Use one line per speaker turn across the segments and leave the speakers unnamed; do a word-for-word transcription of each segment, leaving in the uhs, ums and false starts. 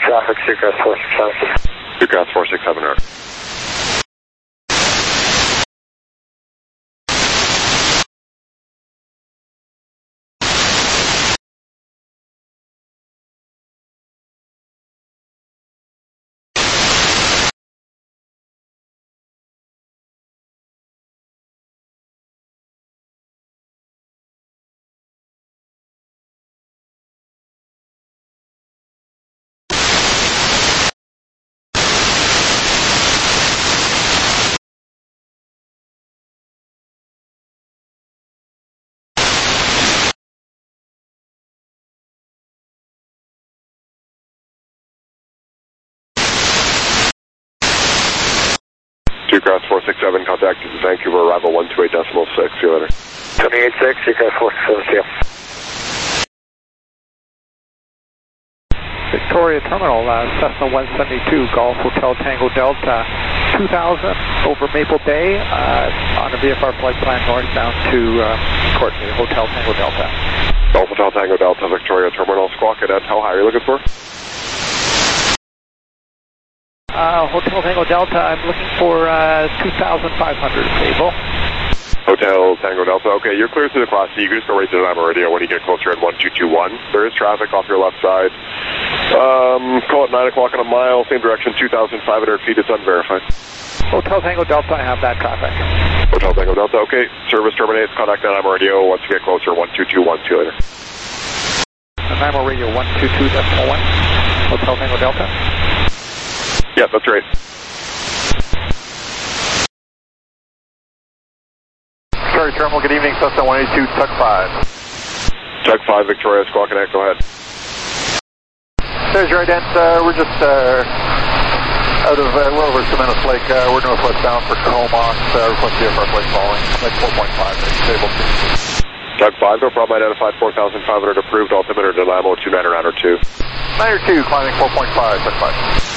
Traffic, Sucrest four six seven.
Sucrest four six seven, right. Sucrest four six seven, contact Vancouver, arrival one two eight decimal six, see you later.
twenty-eight six, Sucrest four six seven, see you.
Victoria Terminal, uh, Cessna one seventy-two, Golf Hotel Tango Delta, two thousand over Maple Bay, uh, on a V F R flight plan northbound to uh, Courtney, Hotel Tango Delta.
Golf Hotel Tango Delta, Victoria Terminal, Squawk Cadet, how high are you looking for?
Uh, Hotel Tango Delta, I'm looking for uh, two thousand five hundred, stable.
Hotel Tango Delta, okay, you're clear through the Class C. You can just go right to the Lima radio when you get closer in one two two one. There is traffic off your left side. Um, call it nine o'clock on a mile, same direction, two thousand five hundred feet, it's unverified.
Hotel Tango Delta, I have that traffic.
Hotel Tango Delta, okay, service terminates, contact the Lima radio once you get closer, one two two one, see you later.
Lima radio one two two decimal one, Hotel Tango Delta.
Yeah, that's right.
Victoria Terminal, good evening, Cessna one eighty-two, Tug five.
Tug five, Victoria, Squawk Connect, go ahead.
There's your ident, uh, we're just uh, out of, uh, we're over Semenus Lake, uh, we're northwest bound for Comox, uh, request V F R flight following, like four point five, stable.
Tug five, no problem, identified four thousand five hundred approved, altimeter to Lamo, two nine around or two.
nine or two, climbing four point five, Tug five.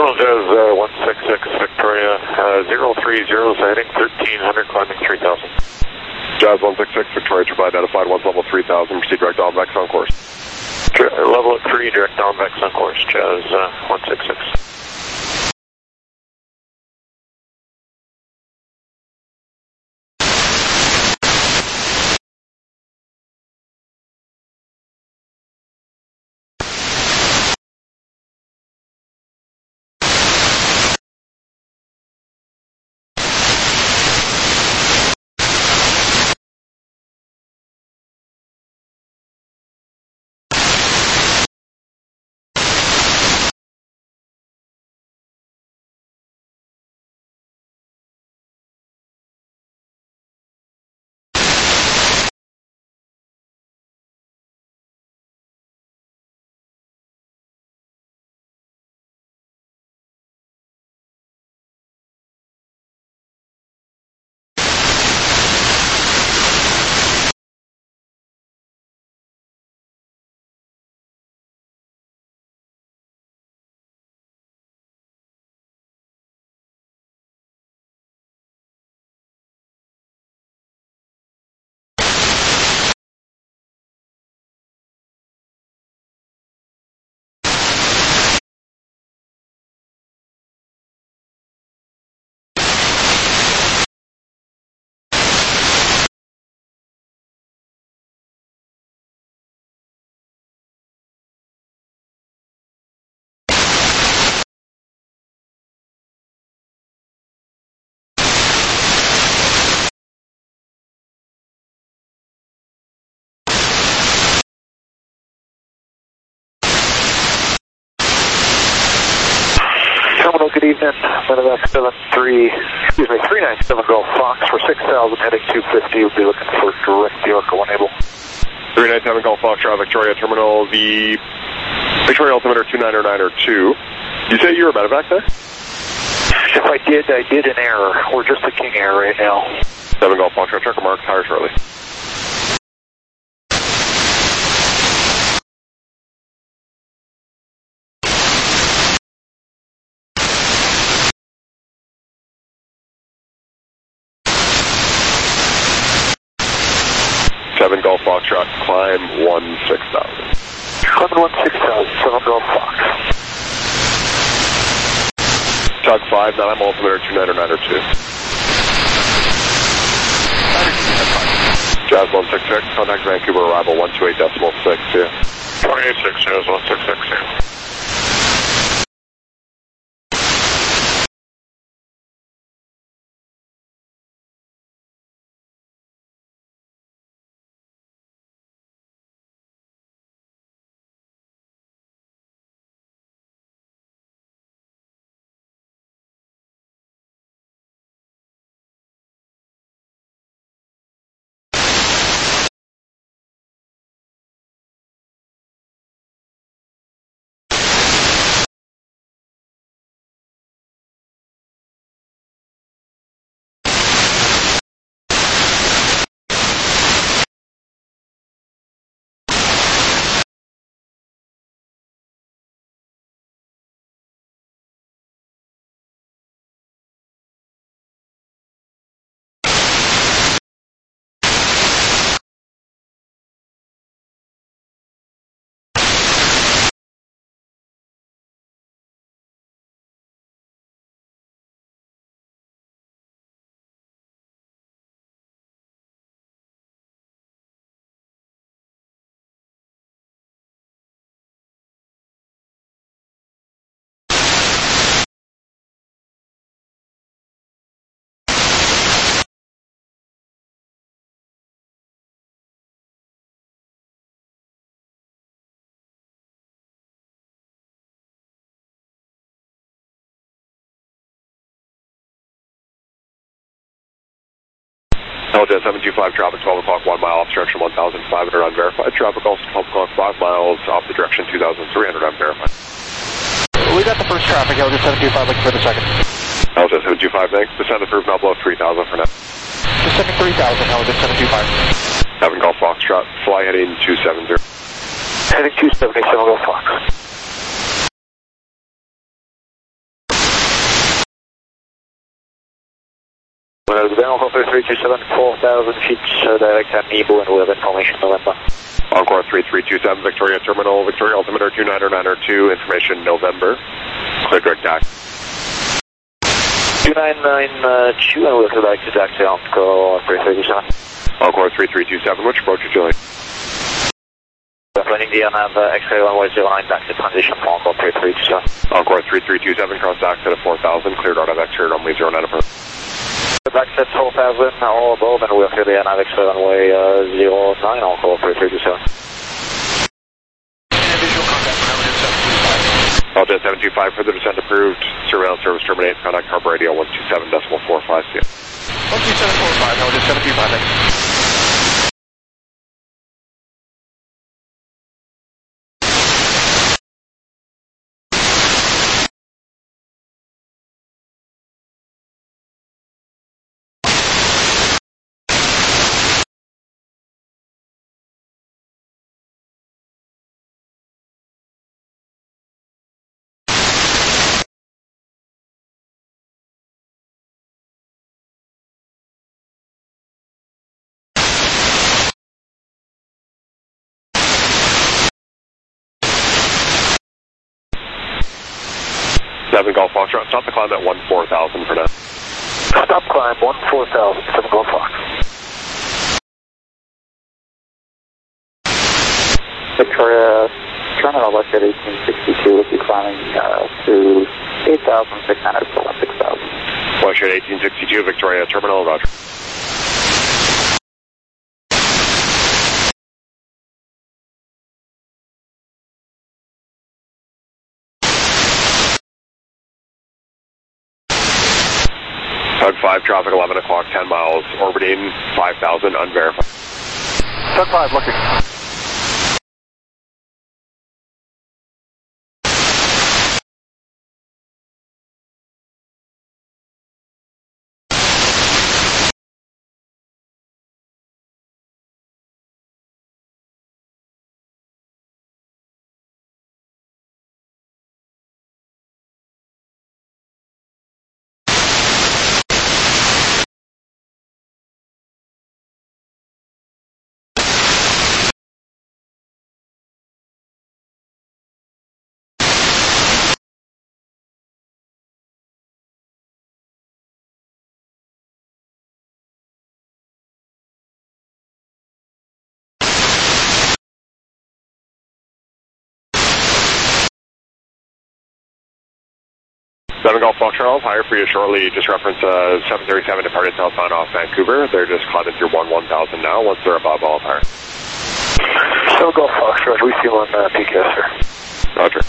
Terminal Jazz uh, one six six Victoria, uh, zero three zero, heading thirteen hundred, climbing three thousand.
Jazz one six six Victoria, trip identified, one's level three thousand, proceed direct on Vex on course.
Dr level at three, direct on Vex on course, Jazz uh, one six six. Good evening, Medevac seven three, excuse me, three nine seven Golf Fox for six thousand, heading two fifty, we'll be looking for direct York one able.
three nine seven Golf Fox, Victoria Terminal, the Victoria altimeter two nine nine two. You say you were a Medevac there?
If I did, I did an error. We're just a King Air right now.
seven Golf Fox, checker mark, tire shortly. seven Golf Foxtrot, climb one six thousand.
Climb one six thousand, seven Golf Fox.
Tug five, nine, I'm altimeter two nine nine two. Jazz one six six, contact Vancouver arrival one two eight decimal six, yeah.
twenty-eight six, Jazz one six six, yeah.
Delta seven two five, traffic twelve o'clock, one mile off direction one thousand five hundred unverified. Traffic also twelve o'clock, five miles off the direction two thousand three hundred unverified.
We got the first traffic, L J seven two five, looking for the second.
L J seven two five, thanks. Descend approved, now below three thousand for now.
Descending three thousand, L J seven two five.
seven Golf Foxtrot, fly heading two seventy.
Heading two seventy, seven Golf Fox. Clear three two seven, four thousand feet, uh, direct at Nebo and we have information November.
Encore three three two seven, Victoria Terminal, Victoria altimeter two nine nine two, information November. Clear direct taxi.
two nine nine two and we'll direct to taxi Encore three three two seven.
Encore three three two seven, which approach would you like?
Landing the nav uh, X-ray runway zero nine, taxi transition for Encore three three two seven.
Encore three three two seven, cross exit at four thousand, cleared out of X-ray runway zero nine approach.
Back set four thousand, all above, and we'll clear the nav X-ray runway uh, zero nine, Encore three three two seven.
Delta seven two five, further descent approved, surveillance service terminate, contact Harbor Radio one two seven decimal four five, see you.
one two seven four five, Delta seven two five, thanks.
seven Golf Foxtrot, stop the climb at one four thousand for now.
Stop climb one four thousand, seven Golf Fox. Victoria Terminal, left at eighteen sixty-two, will be climbing uh, to eight thousand six hundred, so six thousand.
West at eighteen sixty-two, Victoria Terminal, roger. Tug five, traffic eleven o'clock, ten miles, orbiting five thousand, unverified.
Tug five, looking.
seven Golf Foxtrot, higher for you shortly. Just reference uh, seven thirty-seven departed southbound off Vancouver. They're just climbing through one one thousand now. Once they're above, all higher.
seven Golf Foxtrot, we see one uh, P K S, sir.
Roger.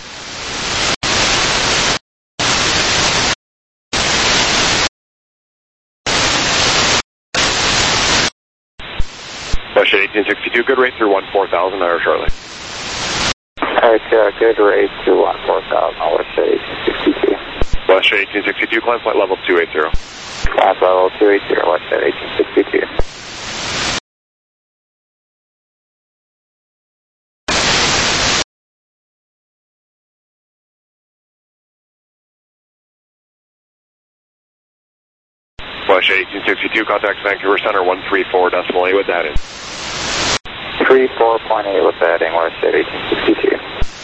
West eighteen sixty-two, good rate through one four thousand, higher shortly.
Alright, uh, good rate to one four thousand, West eighteen sixty-two.
West eighteen sixty-two, climb flight level two eighty.
Climb level two eighty, West eighteen sixty-two.
West eighteen sixty-two, contact Vancouver Center one three four decimal eight with the heading.
three four point eight with the heading, West eighteen sixty-two.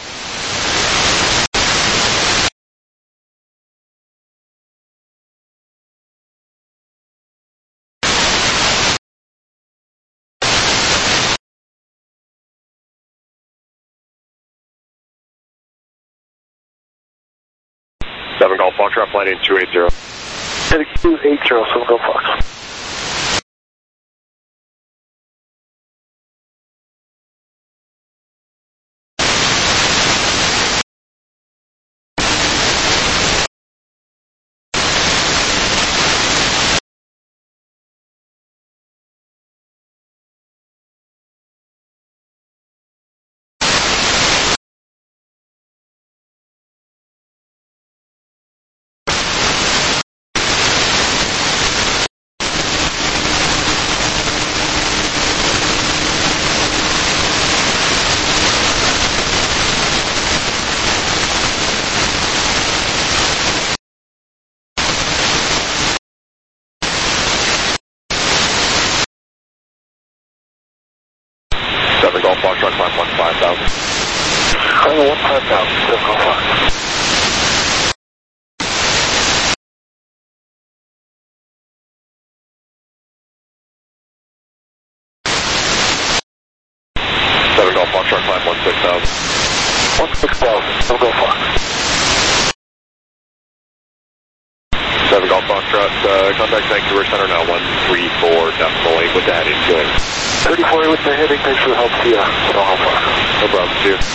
seven Golf Foxtrot, planning two eighty.
two eighty, seven Golf Fox.
seven Golf Foxtrot, climb one five thousand.
Climb one five thousand, seven Golf Fox.
seven Golf Foxtrot, climb one six thousand.
one six thousand, seven Golf Fox.
seven Golf Foxtrot, uh, contact Vancouver Center now, one three four decimal eight with the heading, good.
thirty-four with the heading, thanks for the help, see ya. seven Golf Fox.
No problem, see you.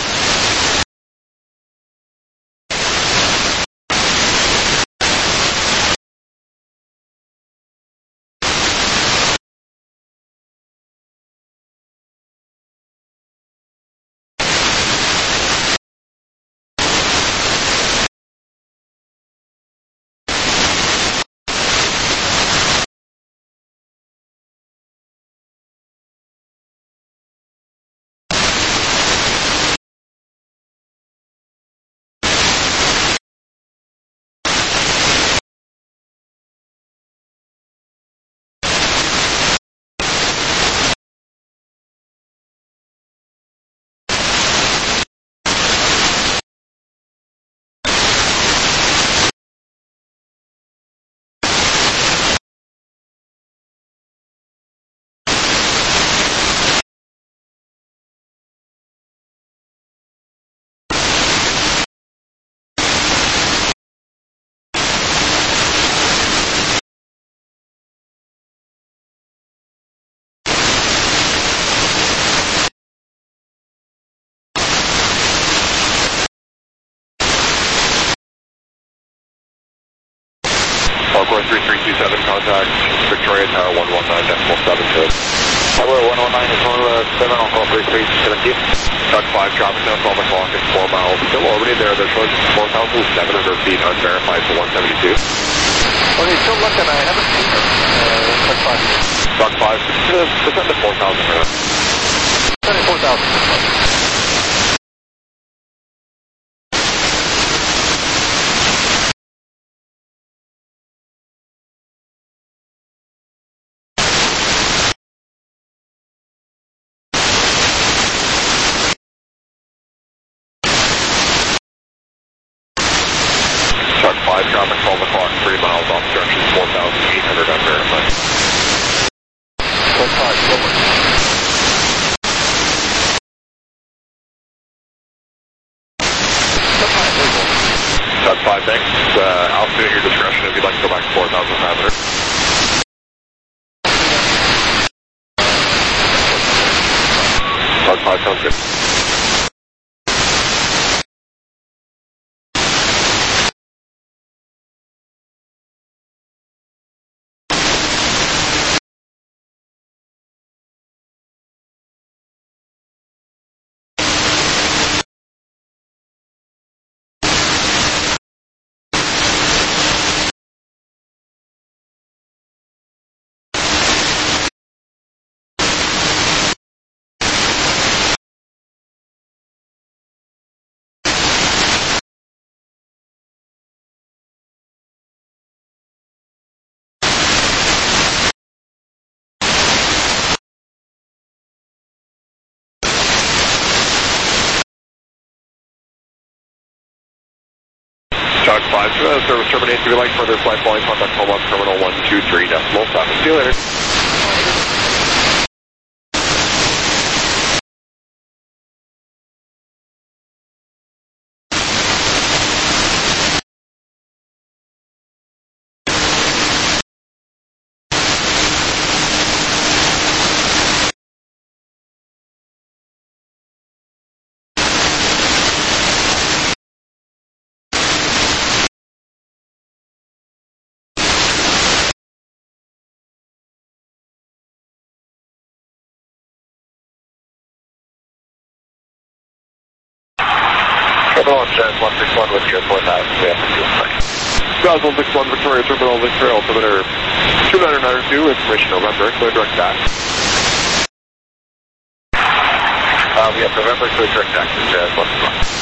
Course three three two seven, contact Victoria Tower one one nine decimal seven two.
Tower one one nine is one seven on call three three seven two.
Duck five, traffic now twelve o'clock and four miles. Still orbiting there, they're showing four thousand seven hundred feet unverified for one seventy-two.
Okay, still looking, I haven't seen her. Uh, Duck five.
Duck five, descend to four thousand right now.
Descend to four thousand.
Duck five, traffic twelve o'clock, three miles off direction, four thousand eight hundred unverified.
Duck five, over.
Duck five, thanks. Uh, altitude at your discretion if you'd like to go back to four thousand five hundred. Duck five, sounds good. Chuck five, uh, service terminates. If you'd like further flight volume, contact Home Terminal one two three decimal seven. See you later.
Terminal Jazz one six one with your four thousand, we have to do a flight.
Jazz one six one, Victoria Terminal, Victoria, altimeter two nine nine two, information November, clear direct back.
Uh, we have November, clear direct back to Jazz one six one.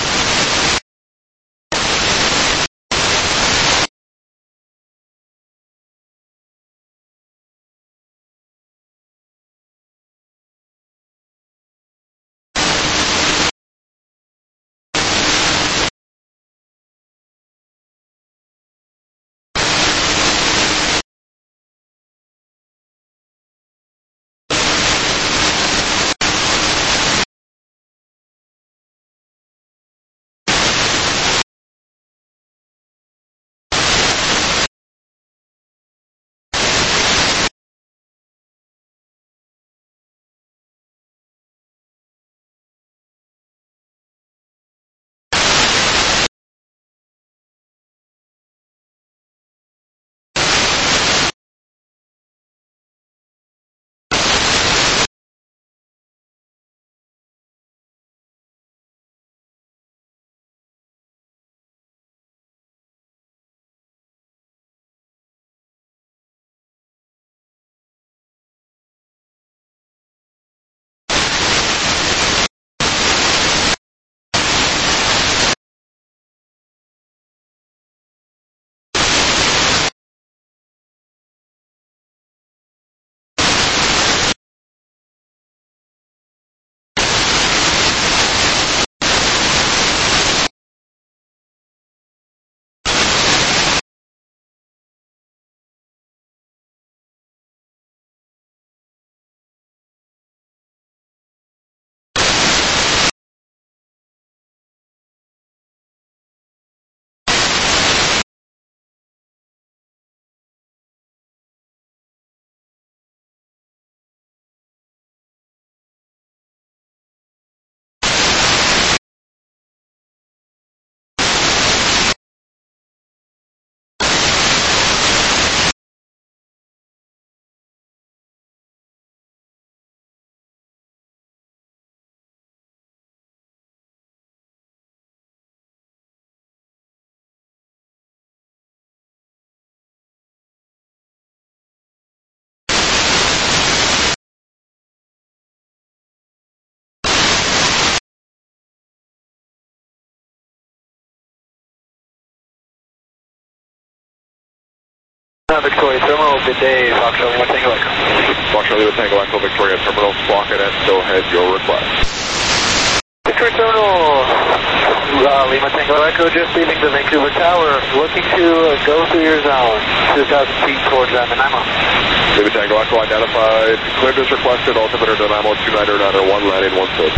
Uh, Victoria Terminal, good day, Foxtrot Lima Tango Echo.
Foxtrot Lima Tango Echo, Victoria Terminal, squawk and go ahead, your request.
Victoria Terminal, uh, Lima Tango Echo, just leaving the Vancouver Tower, looking to uh, go through your zone, two thousand feet towards Nanaimo.
Lima Tango Echo identified, cleared as requested, altimeter Nanaimo two nine nine one, landing one six.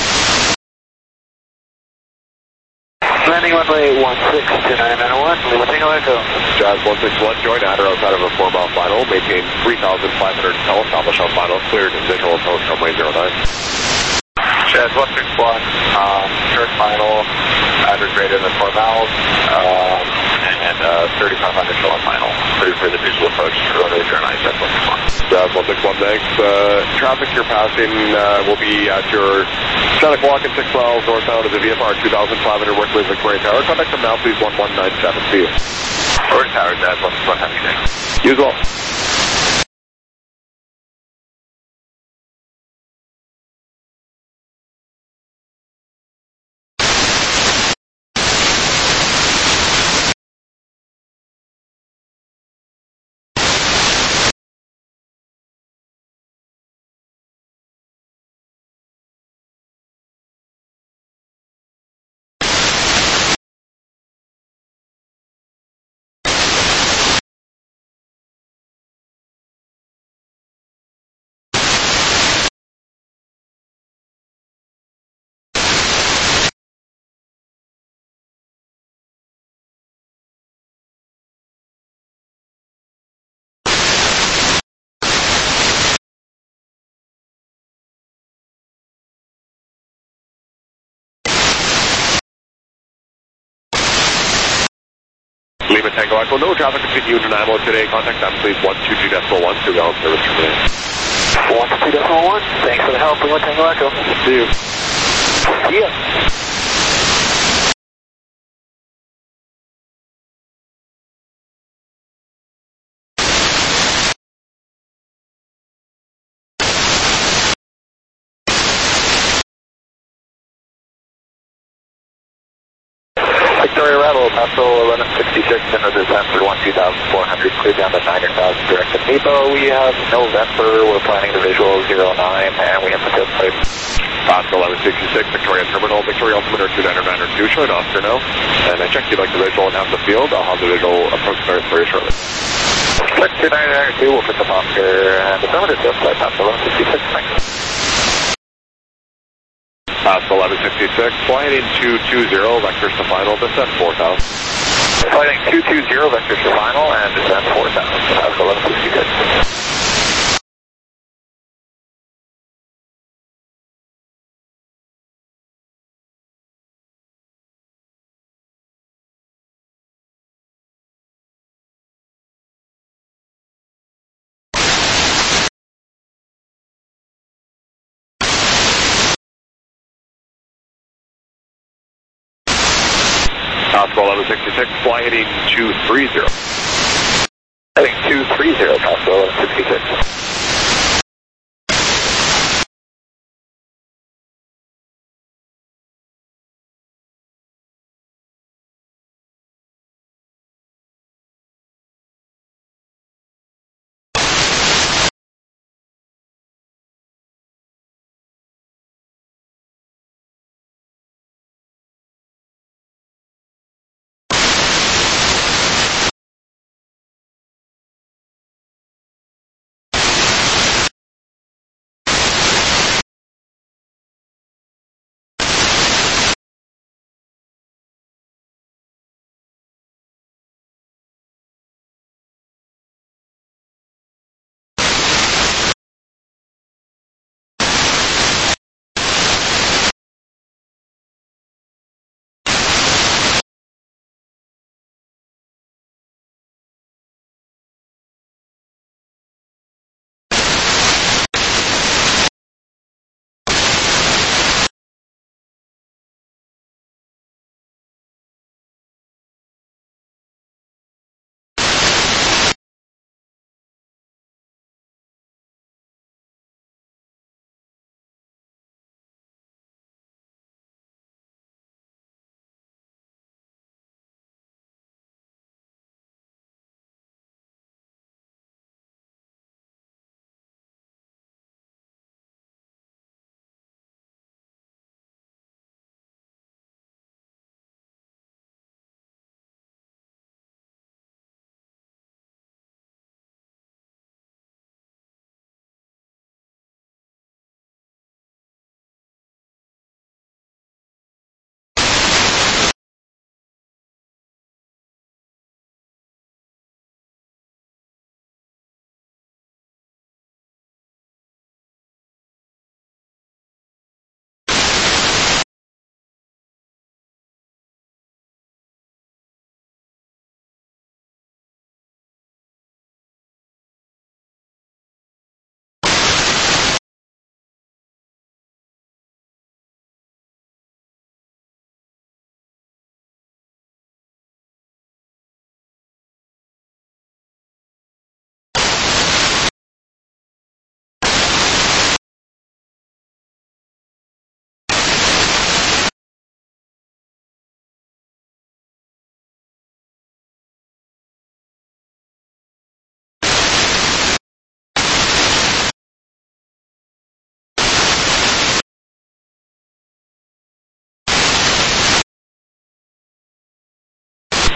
Landing runway one six two nine nine one, Lima Tango Echo.
Jazz one six one, join Adder outside of a four mile final, maintain three thousand five hundred tell, establish on final, cleared, visual approach runway zero nine.
Jazz one six one, um, third final, Adder greater than four miles, um, and uh, thirty-five hundred kilowatt final, cleared for the visual approach to runway zero nine, Jazz one six one.
Jazz one six one, thanks. Uh, traffic you're passing uh, will be at your ten o'clock and six miles northbound of the V F R two thousand five hundred Wickley Victoria Tower. Contact them now, please, one one nine seven. See you.
Victoria Tower, Jazz one six one, have a good day.
You as well. Lima Tango Echo, no traffic between you and Nanaimo today. Contact them, please, one two two decimal one, two gallon service terminated.
one two two decimal one, thanks for the help, Lima Tango Echo.
See you.
See ya. Victoria Rebel, Paso eleven sixty-six, into descent for one two thousand four hundred, clear down to niner thousand, direct to Nebo. We have November, we're planning the visual zero nine, and we have the field plate.
Paso eleven sixty-six, Victoria Terminal, Victoria altimeter two nine nine two, showing Oscar now. And I checked you'd like the visual and have the field. I'll have the visual approach very, very shortly.
Flight two nine nine two, we'll put the Oscar, and the affirmative field plate, Paso eleven sixty-six, thanks.
Paso eleven sixty-six, flying two two zero, vectors to final, descent four thousand.
Flighting two two zero, vectors to final, and descent four thousand, Paso eleven sixty-six.
Paso eleven sixty-six, fly heading two three zero.
Heading two three zero, Paso eleven sixty-six.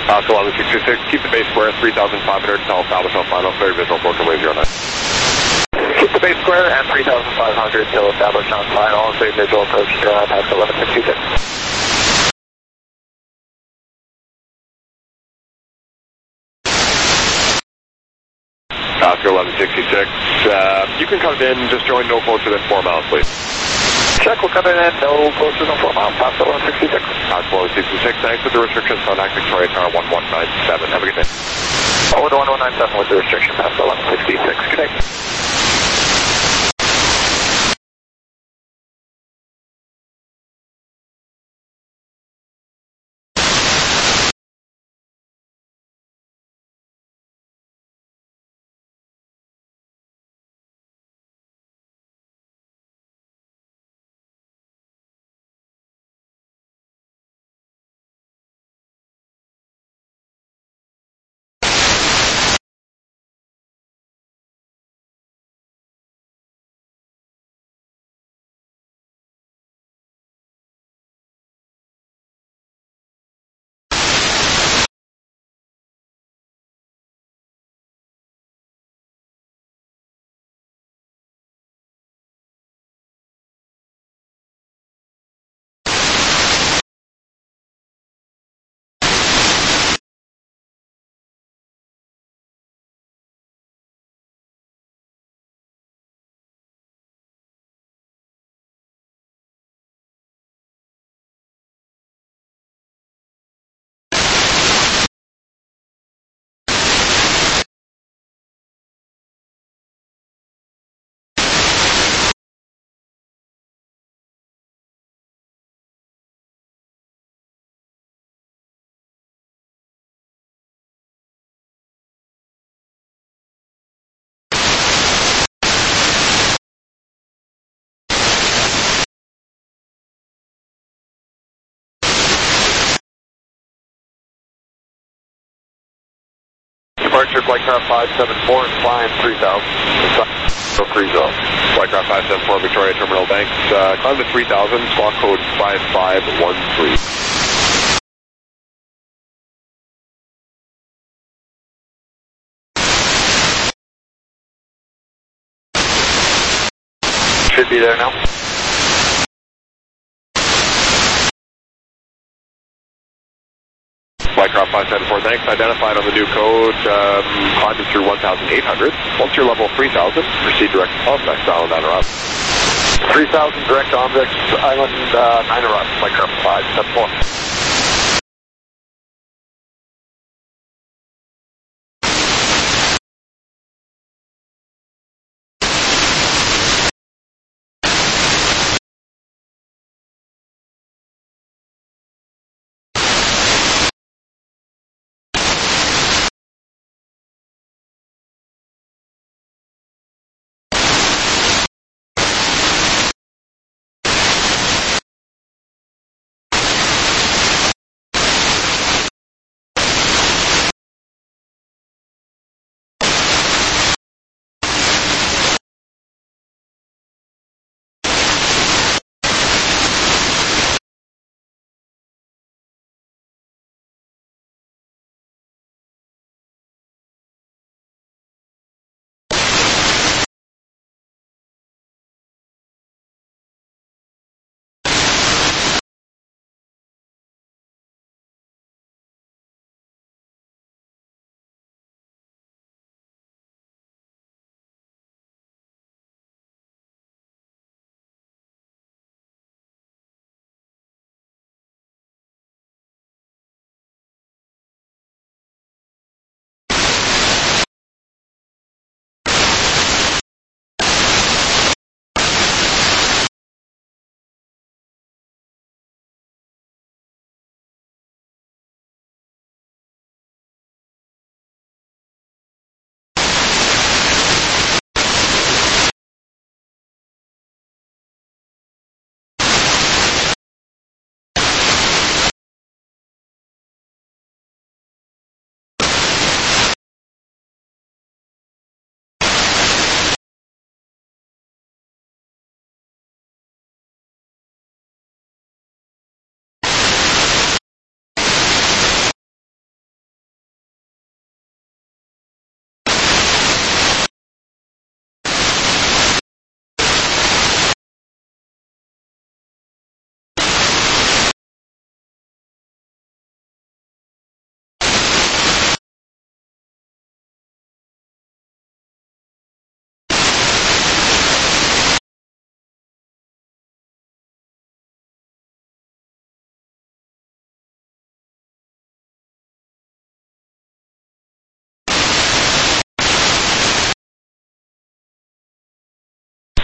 Oscar eleven sixty-six, keep the base square, three thousand five hundred, tell establish on final, clear visual, four Wave zero nine.
Keep the base square and three thousand five hundred till established on final, clear visual approach to uh, Oscar eleven sixty-six.
Oscar eleven sixty-six, uh, you can come in, just join no closer than four miles, please.
Check, we'll come in at no closer than four miles, Oscar eleven sixty-six.
Oscar eleven sixty-six, thanks for the restrictions, contact Victoria Tower one one nine seven, have a good day.
Oh, the one one nine seven was the restriction, Oscar eleven sixty-six, good day.
Departure Flightcraft five seven four, climb three thousand. So free zone. Flightcraft five seven four, Victoria Terminal Banks, uh, climb to three thousand, squawk code five five one three.
Should be there now.
Flightcraft five seven four, thanks. Identified on the new code, um, climbing through one thousand eight hundred. Once you're level three thousand, proceed direct to Osbex Island, Anaras.
three thousand direct to Osbex Island, uh, Anaras, Flightcraft five seven four.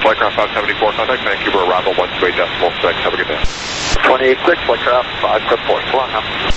Flightcraft five seventy-four, contact Vancouver, arrival one two eight decimal six. Have a good day.
twenty-eight six, Flightcraft five seventy-four. So long now.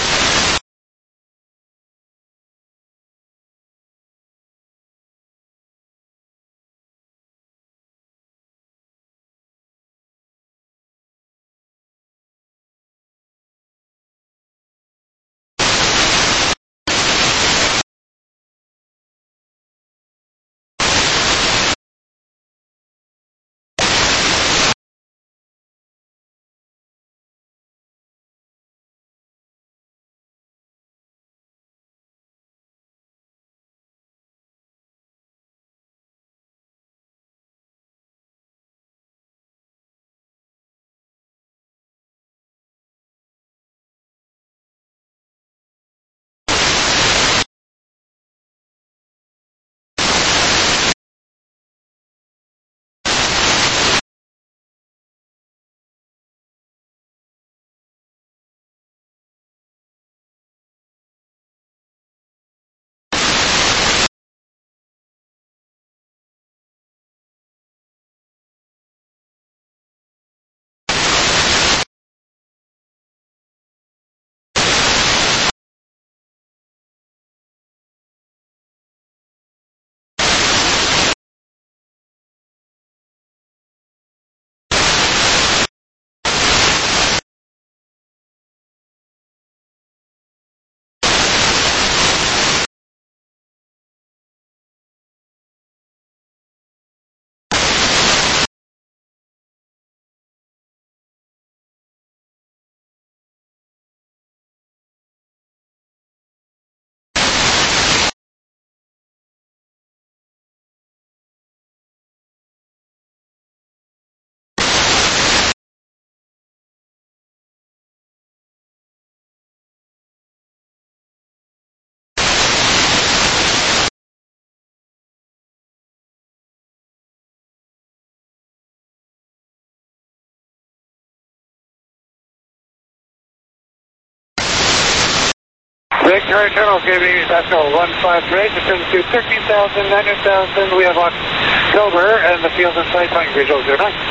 Victoria Terminal giving you Pascal one five three, descend to thirteen thousand, nine thousand. We have October and the field in sight, flying visual zero nine.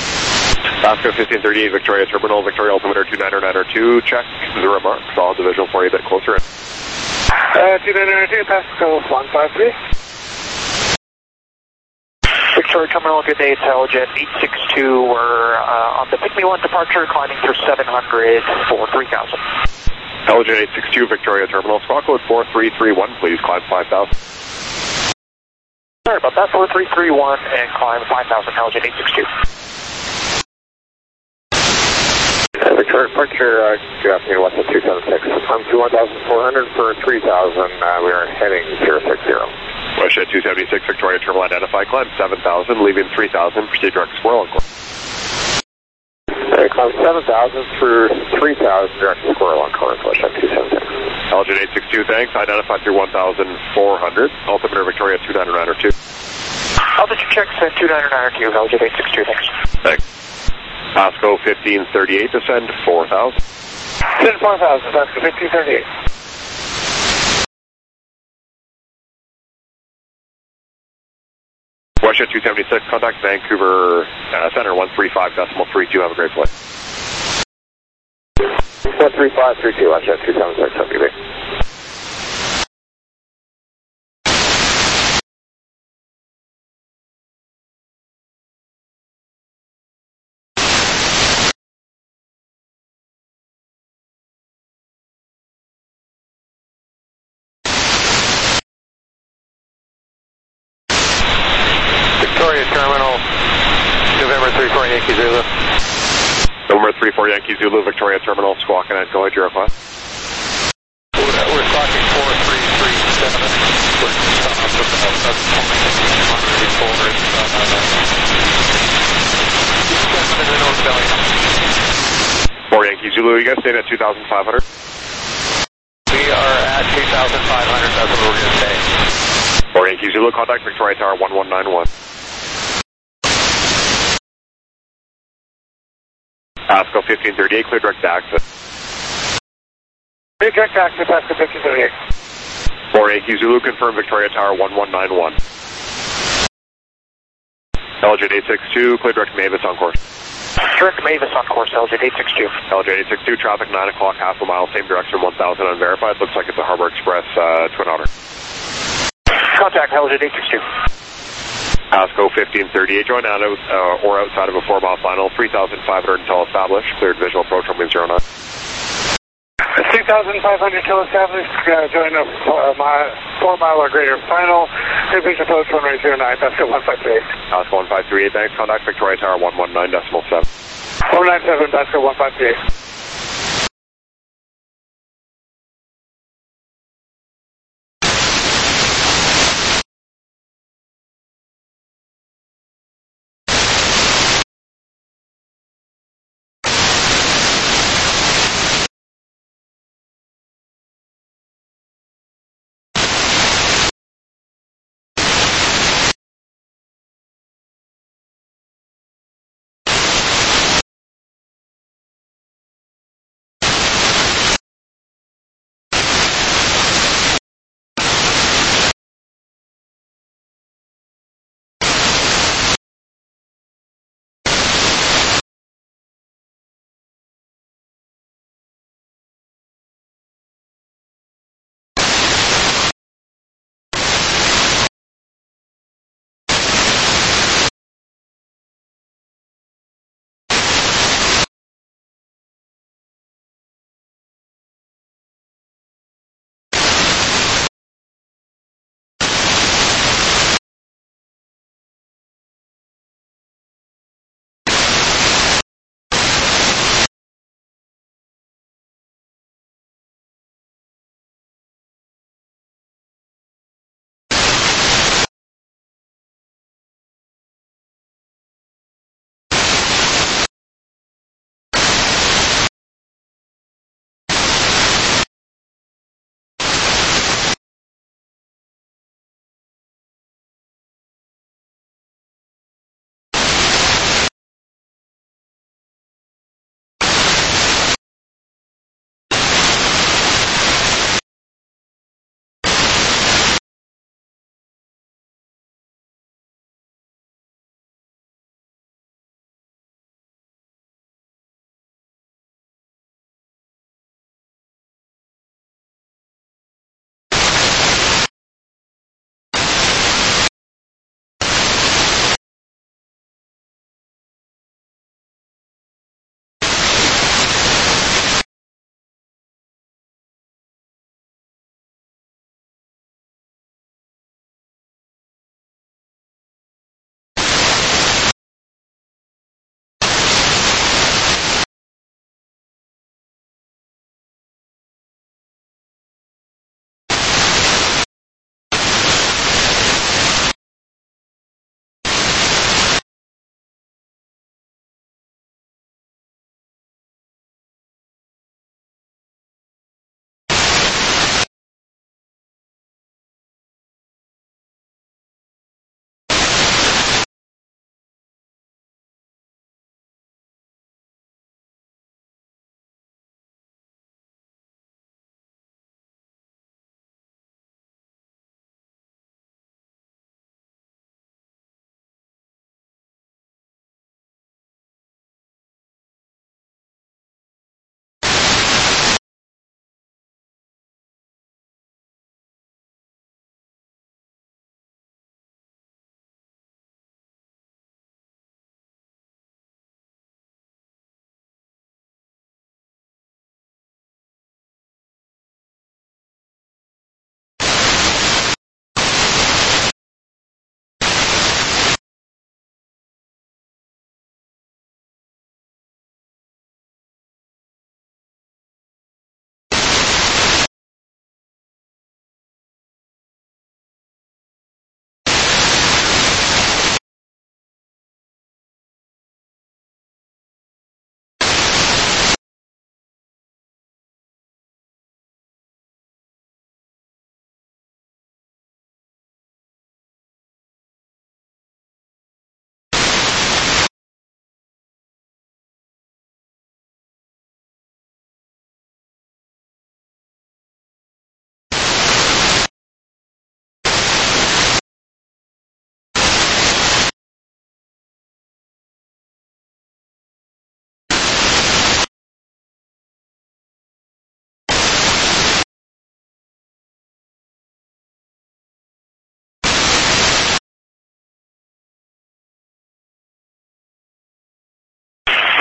Pascal fifteen thirty-eight, Victoria Terminal, Victoria altimeter two nine nine two, check the remarks, all divisional for you a bit closer in.
Uh, two nine nine two, Pascal one five three.
Victoria Terminal, good day, Intelligent eight six two, we're uh, on the Pick Me one departure, climbing through seven hundred for three thousand.
Intelligent eight six two, Victoria Terminal, squawk code four three three one, please climb five thousand.
Sorry about that, four three three one and climb five thousand, Intelligent eight six two.
Uh, Victoria departure, uh, good afternoon, West two seven six. I'm to one thousand four hundred for three thousand, uh, we are heading zero six zero.
West two seventy-six, Victoria Terminal, identify, climb seven thousand, leaving three thousand, proceed direct Squirrel on course.
Uh, climb seven thousand through three thousand, direct Squirrel on course, West two seven six.
Intelligent eight six two, thanks, identify through one thousand four hundred, altimeter Victoria two nine nine two.
Altitude check, send two nine nine two, Intelligent eight six two, thanks.
Thanks. Pasco fifteen thirty-eight, descend four thousand.
Send four thousand, Pascal fifteen thirty-eight.
Russia two seventy-six, contact Vancouver uh, Center one three five decimal three two, have a great flight.
one three five three two, Russia two seventy-six, W B.
Victoria Terminal, November three four Yankee Zulu.
November three four Yankee Zulu, Victoria Terminal, squawk and Echo at your request.
We're, we're talking four three three seven. We're uh,
four Yankee Zulu, you guys staying at two thousand five hundred?
We are at two thousand five hundred, that's what we're going to stay.
four Yankee Zulu, contact Victoria Tower one one nine one. Pasco fifteen thirty-eight, clear direct access.
Clear direct access, Pascal fifteen thirty-eight.
four Yankee Zulu, confirm Victoria Tower one one nine one. L J eight six two, clear direct Mavis on course.
Direct Mavis on course, L J eight six two.
L J eight six two, traffic nine o'clock, half a mile, same direction, one thousand unverified. Looks like it's a Harbor Express uh, Twin Otter.
Contact L J eight six two.
Pasco fifteen thirty-eight, join out uh, or outside of a four mile final, three thousand five hundred until established, cleared visual approach on zero nine.
three thousand five hundred till established, uh, join a uh, mile, four mile or greater final, cleared visual approach runway zero nine, Pasco one five three eight.
Pasco one five three eight, thanks, contact Victoria Tower one one nine decimal seven.
one nine seven, Pasco one five three eight.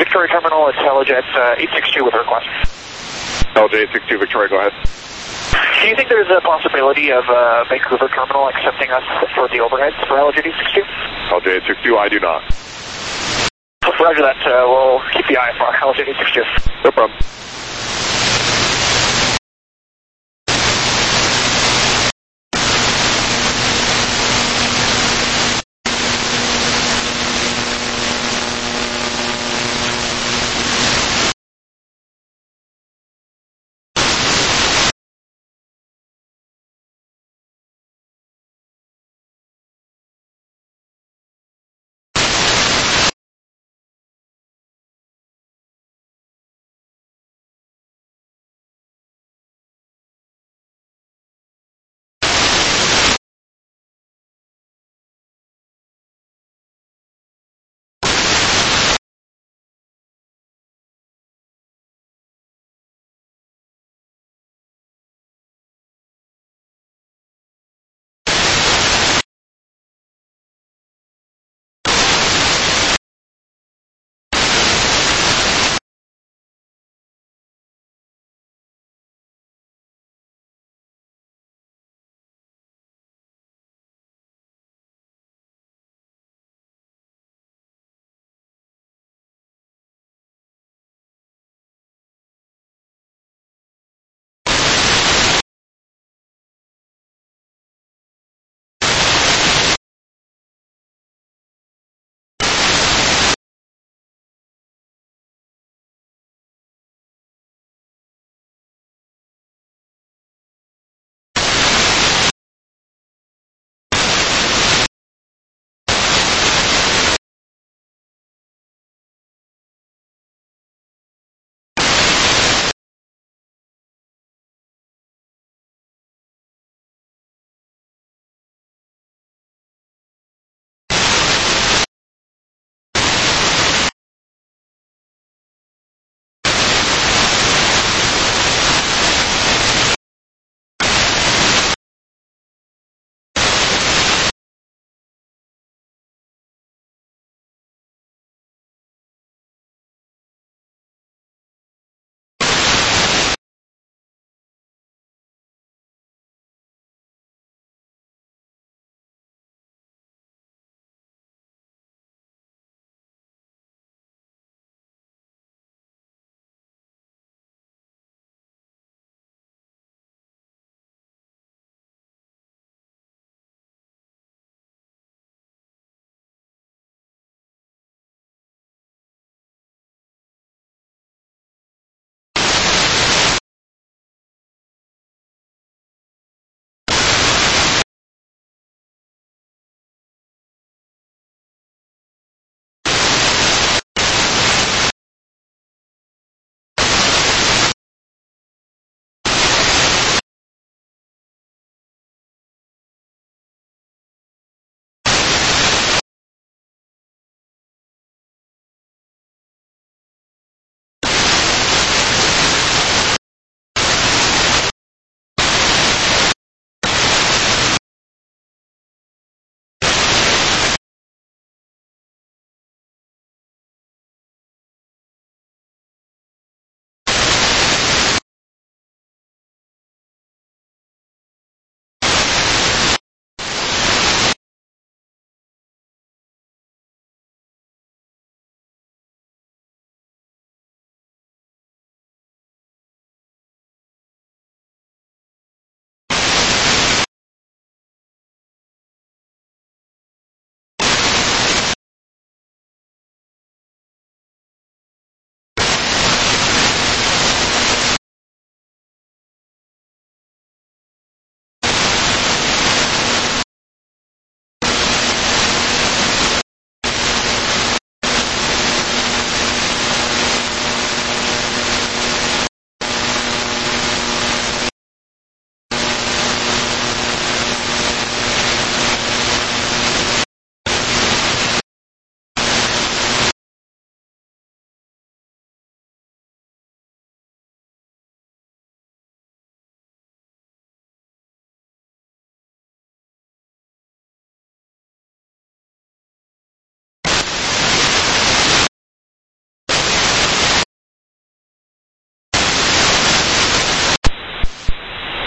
Victoria Terminal, it's Helijet uh, eight six two with a request.
L J eight six two, Victoria, go ahead.
Do you think there's a possibility of uh, Vancouver Terminal accepting us for the overheads for Helijet eight six two?
L J eight six two, I do not.
Roger that. Uh, we'll keep the eye for Helijet eight six two.
No problem.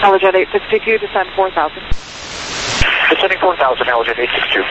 Helijet eight sixty-two, descend four thousand.
Descending four thousand, Helijet eight sixty-two.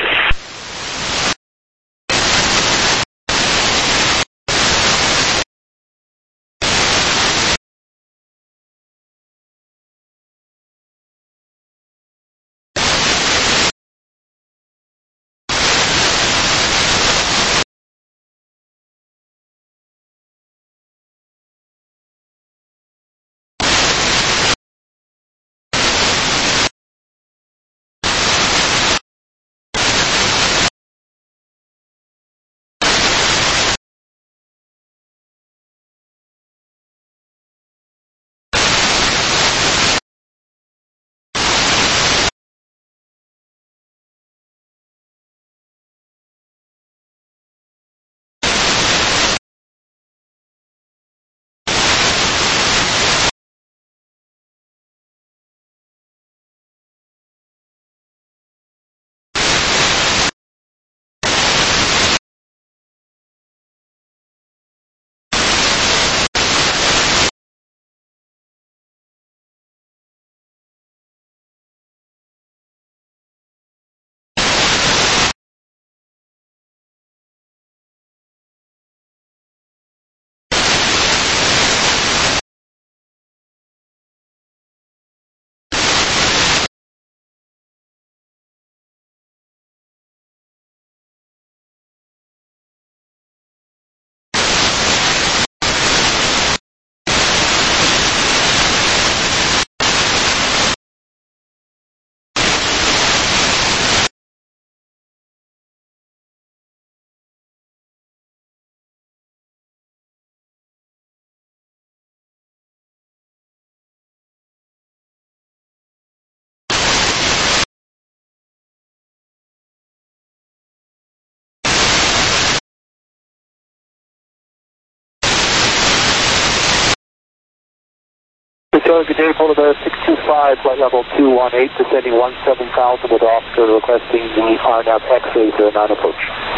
Good day, Polar Bear six two five, flight level two one eight, descending one seven thousand with officer requesting the R N A V X-ray zero nine approach.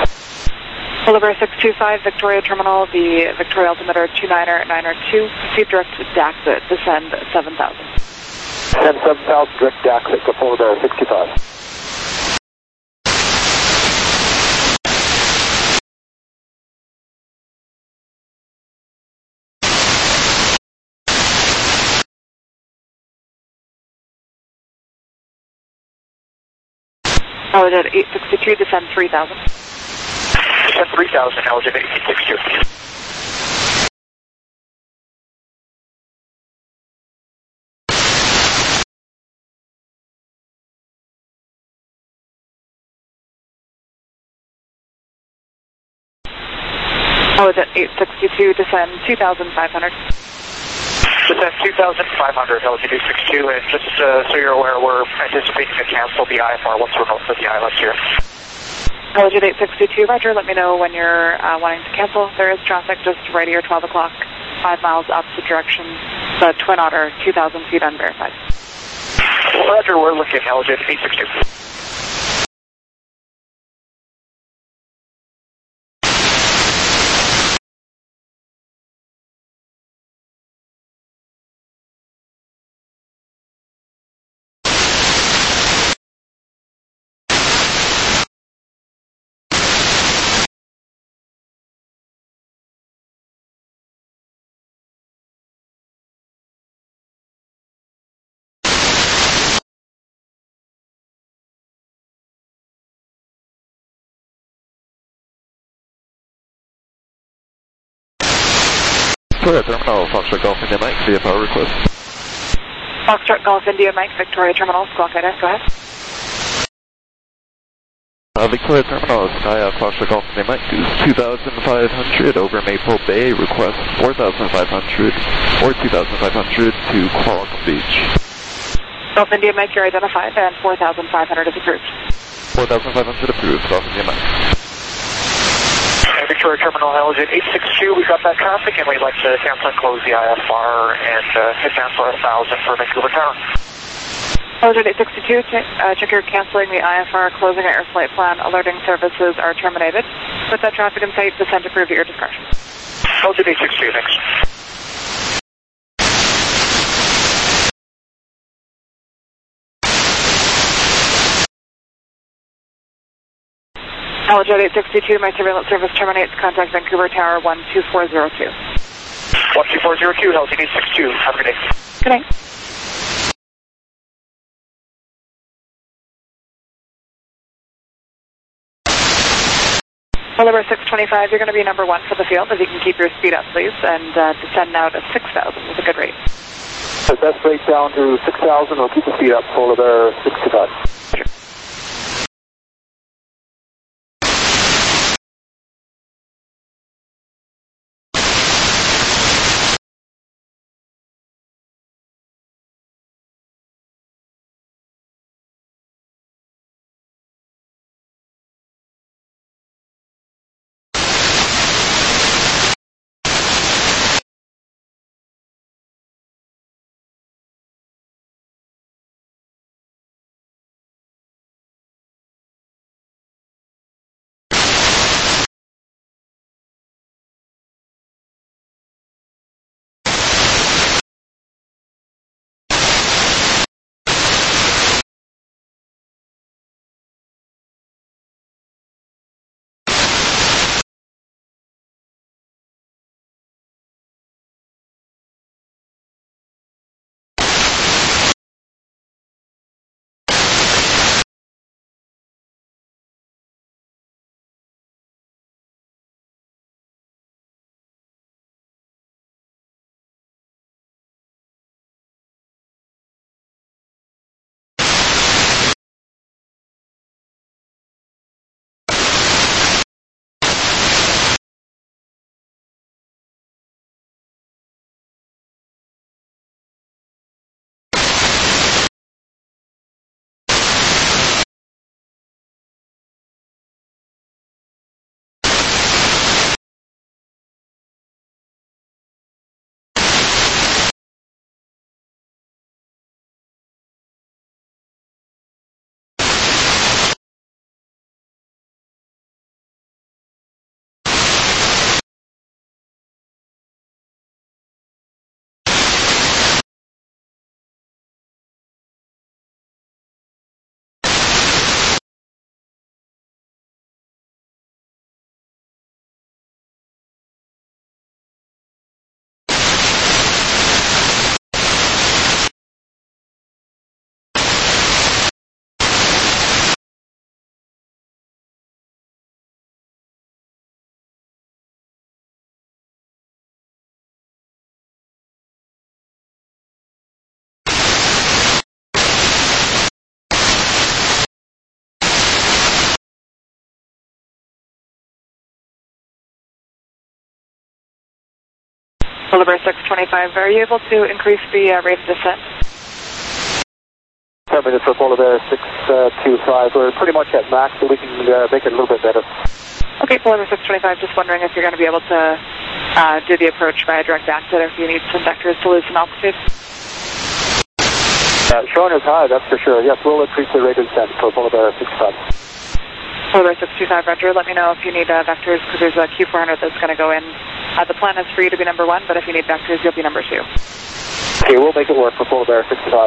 Polar Bear six two five, Victoria Terminal, the Victoria altimeter two niner niner two, proceed direct to Daxit, descend seven thousand.
Descend seven thousand, direct Daxit to Polar Bear six two five.
Helijet eight sixty-two, descend three thousand.
Descend three thousand, Helijet eight sixty-two.
Helijet eight sixty-two, descend two thousand five hundred.
Descend two thousand five hundred, Helijet eight sixty-two, and just uh, so you're aware, we're anticipating to cancel the I F R once we're north of the island here.
Helijet eight sixty-two, roger, let me know when you're uh, wanting to cancel. There is traffic just right here, twelve o'clock, five miles opposite direction, the Twin Otter, two thousand feet unverified.
Roger, we're looking, Helijet eight sixty-two.
Victoria Terminal, Foxtrot Golf India Mike, V F R request.
Foxtrot Golf India Mike, Victoria Terminal, Squawk I D S, go ahead.
Uh, Victoria Terminal, Sky uh, Foxtrot Golf India Mike is two thousand five hundred over Maple Bay, request four thousand five hundred or two thousand five hundred to Qualicum Beach.
Golf India Mike, you're identified, and four thousand five hundred is approved.
four thousand five hundred approved, Golf India Mike.
Victoria Terminal, Helijet eight sixty-two, we've got that traffic, and we'd like to cancel and close the I F R and uh, hit down for one thousand for Vancouver Tower.
Helijet eight sixty-two, check, uh, check you're canceling the I F R, closing at your flight plan, alerting services are terminated. With that traffic in sight, descend approved at your discretion.
Helijet eight sixty-two, thanks.
Helijet eight sixty-two, my surveillance service terminates. Contact Vancouver Tower one two four zero two.
one two four zero two, Helijet eight sixty-two. Have a good day.
Good night. Oliver six twenty-five, you're going to be number one for the field. If you can keep your speed up, please, and uh, descend now to six thousand with a good rate.
The best rate down to six thousand. We'll keep the speed up. Oliver sixty-five.
Sure. Oliver six twenty-five, are you able to increase the uh, rate of descent?
ten minutes for Oliver six twenty-five. We're pretty much at max, so we can uh, make it a little bit better.
Okay, Oliver six twenty-five, just wondering if you're going to be able to uh, do the approach via direct exit, or if you need some vectors to lose some altitude.
Uh, showing is high, that's for sure. Yes, we'll increase the rate of descent for Oliver six twenty-five.
Oliver six twenty-five, Roger. Let me know if you need uh, vectors, because there's a Q four hundred that's going to go in. Uh, the plan is for you to be number one, but if you need vectors, you'll be number two.
Okay, we'll make it work for Polar Bear sixty-five.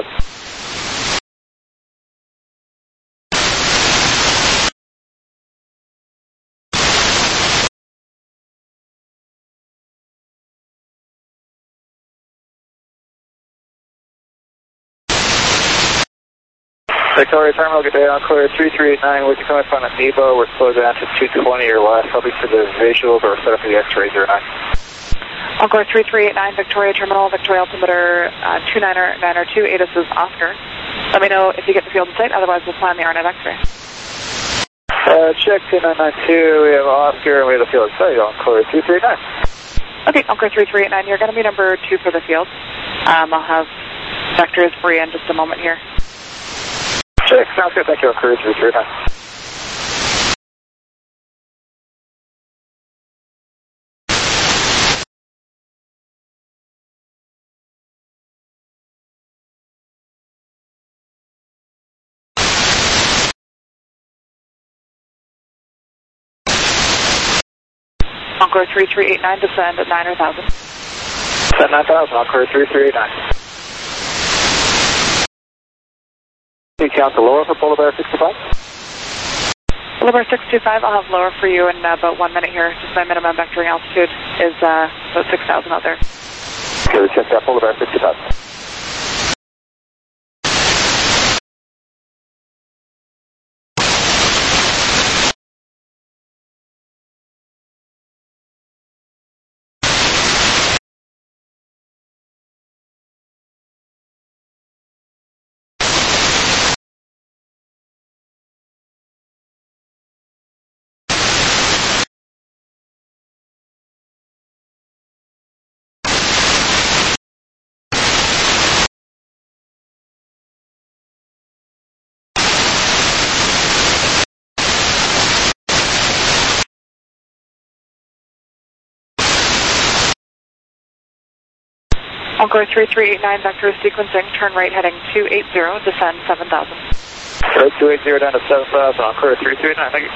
Victoria Terminal, good day, Encore three three eight nine, with you coming from Nebo, we're slowed down to two twenty or less, probably for the visuals or set up for the X-ray zero nine.
Encore three three eight nine, Victoria Terminal, Victoria altimeter uh, two nine nine two, A T I S is Oscar. Let me know if you get the field in sight, otherwise we'll plan the R N A X-ray.
Uh, check two nine nine two, we have Oscar, and we have the field in sight, Encore three three eight nine.
Okay, Encore three three eight nine, you're going to be number two for the field. Um, I'll have vectors for you in just a moment here.
Check, sounds good, thank you, Encore three three eight nine.
Encore three three eight nine, descend at nine thousand.
Descend nine thousand, Encore three three eight nine.
Can you count the lower for Polar Bear sixty-five?
Boulevard six two five, I'll have lower for you in uh, about one minute here. Just my minimum vectoring altitude is uh, about six thousand out there.
Okay, let's check that Boulevard six two five.
Encore three three eight nine, vector sequencing, turn right heading two eight zero, descend seven thousand.
Right, two eight zero down to seven thousand, Encore three three eight nine, thank you.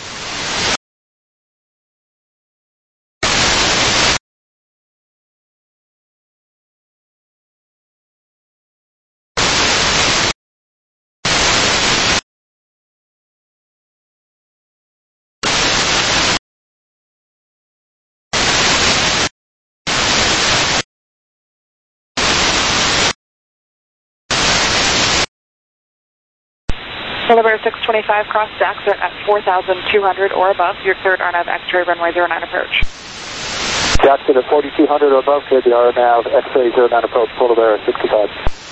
Boulevard six twenty-five, cross Jackson at four thousand two hundred or above. You're cleared R NAV X-ray runway zero nine approach.
Jackson at forty-two hundred or above, cleared the R NAV X-ray zero nine approach, Boulevard sixty-five.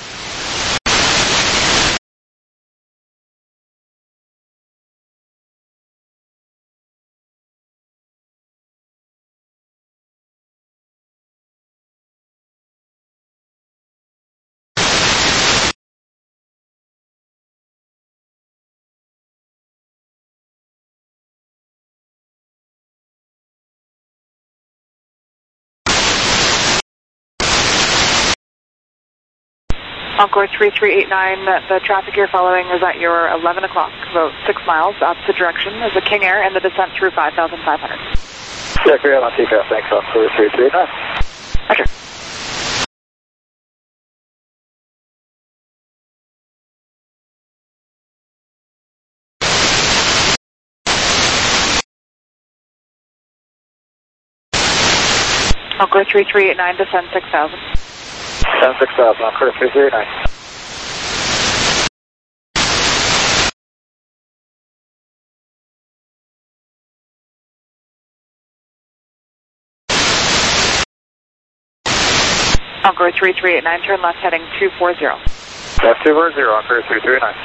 Encore three three eight nine, the traffic you're following is at your eleven o'clock, about six miles opposite direction is the King Air and the descent through five thousand five hundred.
Yeah, clear on T C A F, thanks, Encore three three eight nine.
Roger. Encore three three eight nine, descend six thousand.
Descend six thousand, Encore three three eight nine.
Encore three three eight nine, turn left heading two four zero.
Left two four zero, Encore three three eight nine.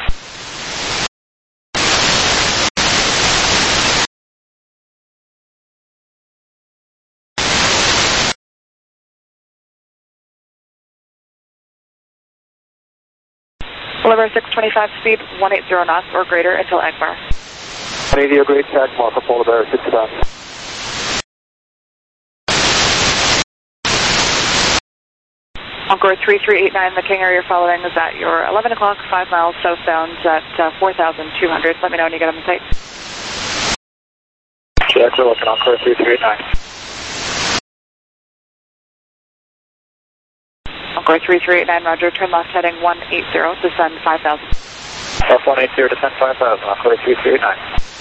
Boulevard six twenty-five, speed one eighty knots or greater until Agbar.
one eighty or greater, tag marker, Boulevard sixty-five.
Encore three three eight nine, the King Air you're following is at your eleven o'clock, five miles southbound at uh, four thousand two hundred. Let me know when you get on the site.
Check, we're looking Encore three three eight nine.
Encore three three eight nine, roger, turn left heading one eighty, descend five thousand.
Left one eighty, descend five thousand, Encore three three eight nine.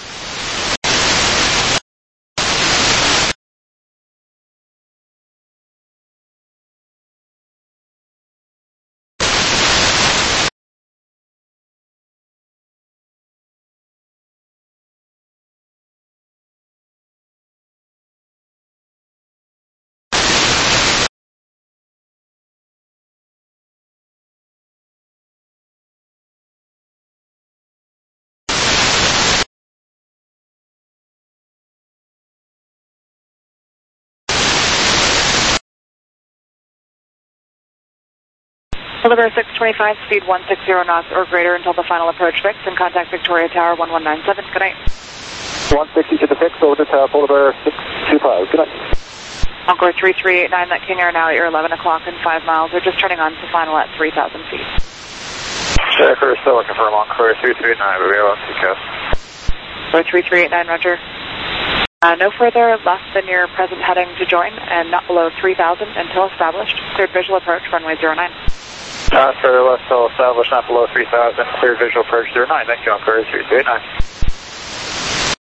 Boulevard six twenty-five, speed one sixty knots or greater until the final approach fix, and contact Victoria Tower one one nine seven. Good night.
one sixty to the fix, over to Tower, Boulevard six two five. Good night.
Encore three three eight nine, that King Air now at your eleven o'clock and five miles. We're just turning on to final at three thousand feet.
Check, we're still looking for Encore three three eight nine, but we have on T C A F.
Boulevard three three eight nine, roger. Uh, no further left than your present heading to join, and not below three thousand until established. Cleared visual approach, runway zero nine.
Uh, further left, still established, not below three thousand. Clear visual approach zero nine. Thank you, Encore three three eight nine.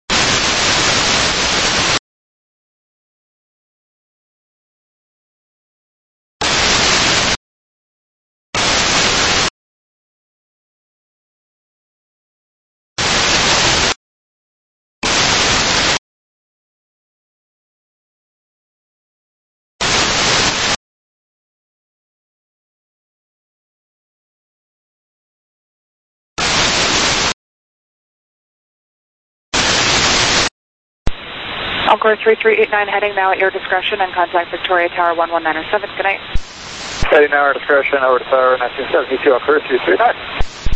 Encore three three eight nine heading now at your discretion and contact Victoria Tower one one nine oh seven. Good night.
Heading now at our discretion over to Tower nineteen seventy-two on clear three three nine.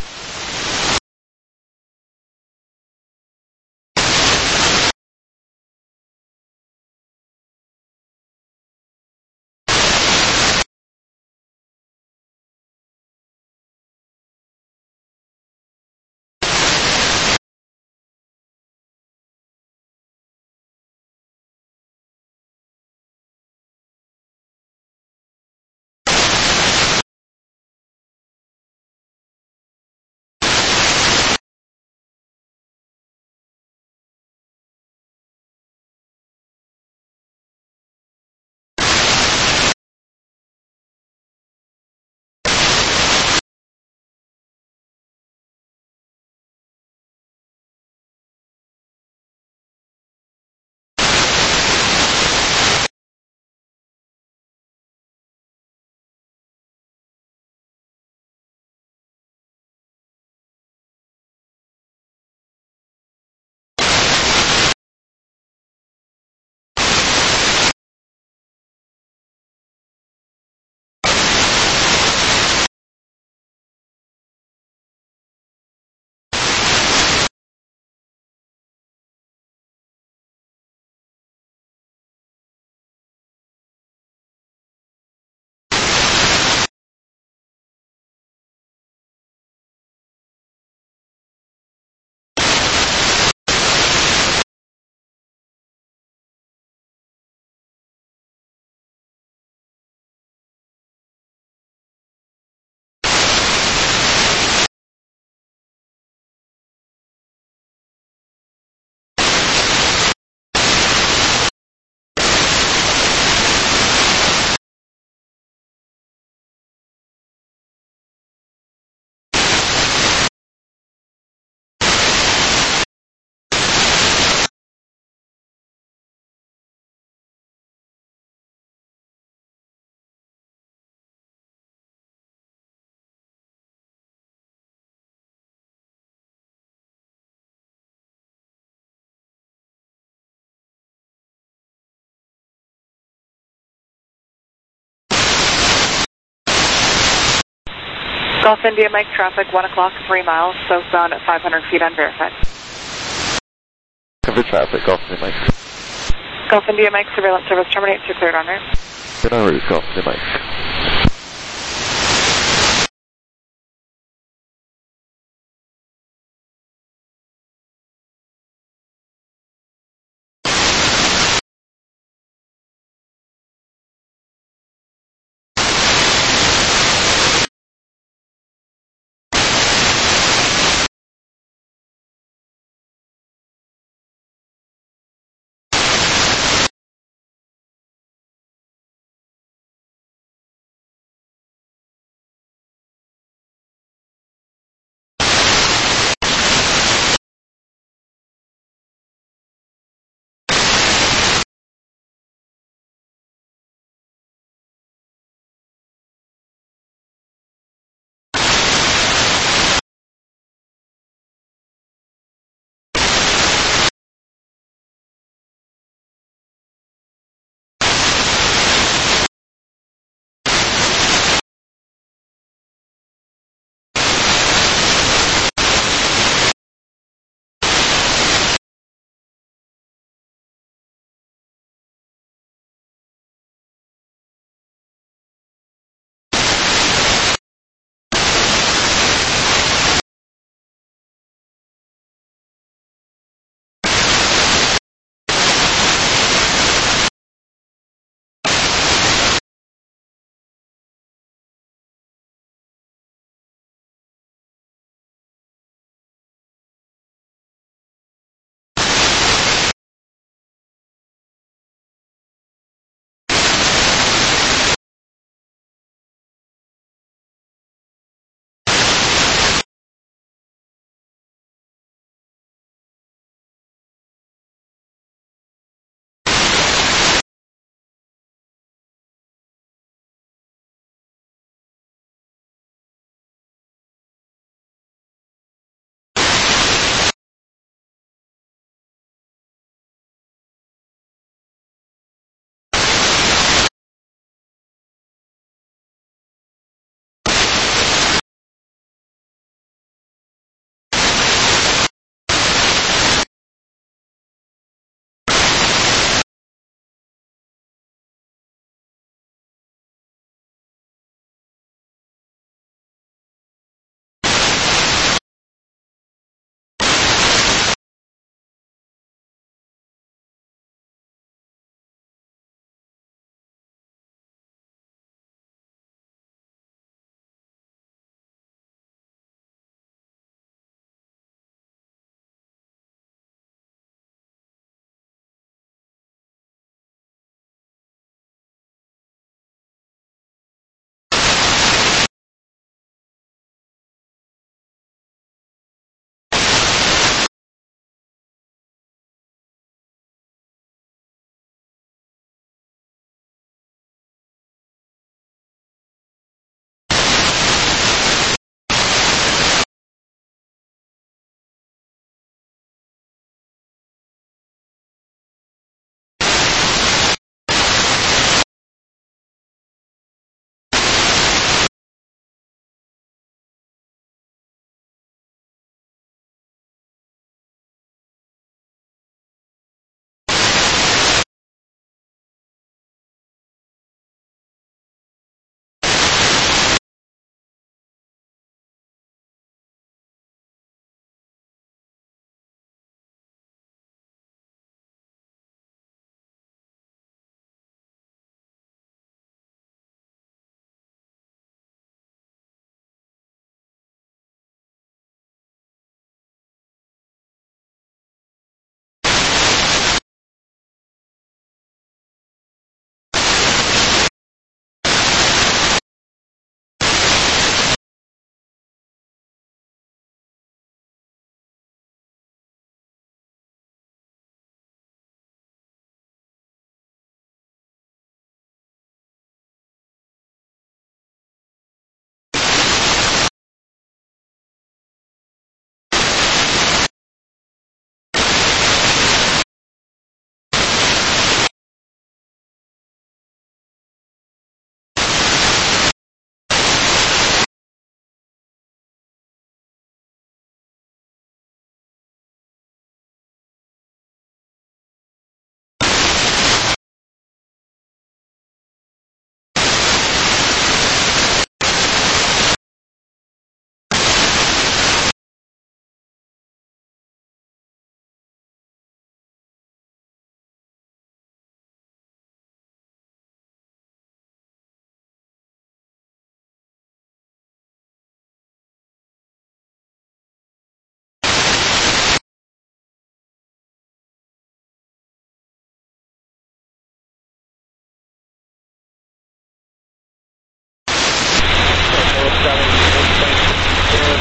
Golf India Mike traffic, one o'clock, three miles, southbound at five hundred feet unverified.
Cover traffic, Golf India Mike.
Golf India Mike, surveillance service terminates, you're cleared on route.
Good on route, Golf India Mike.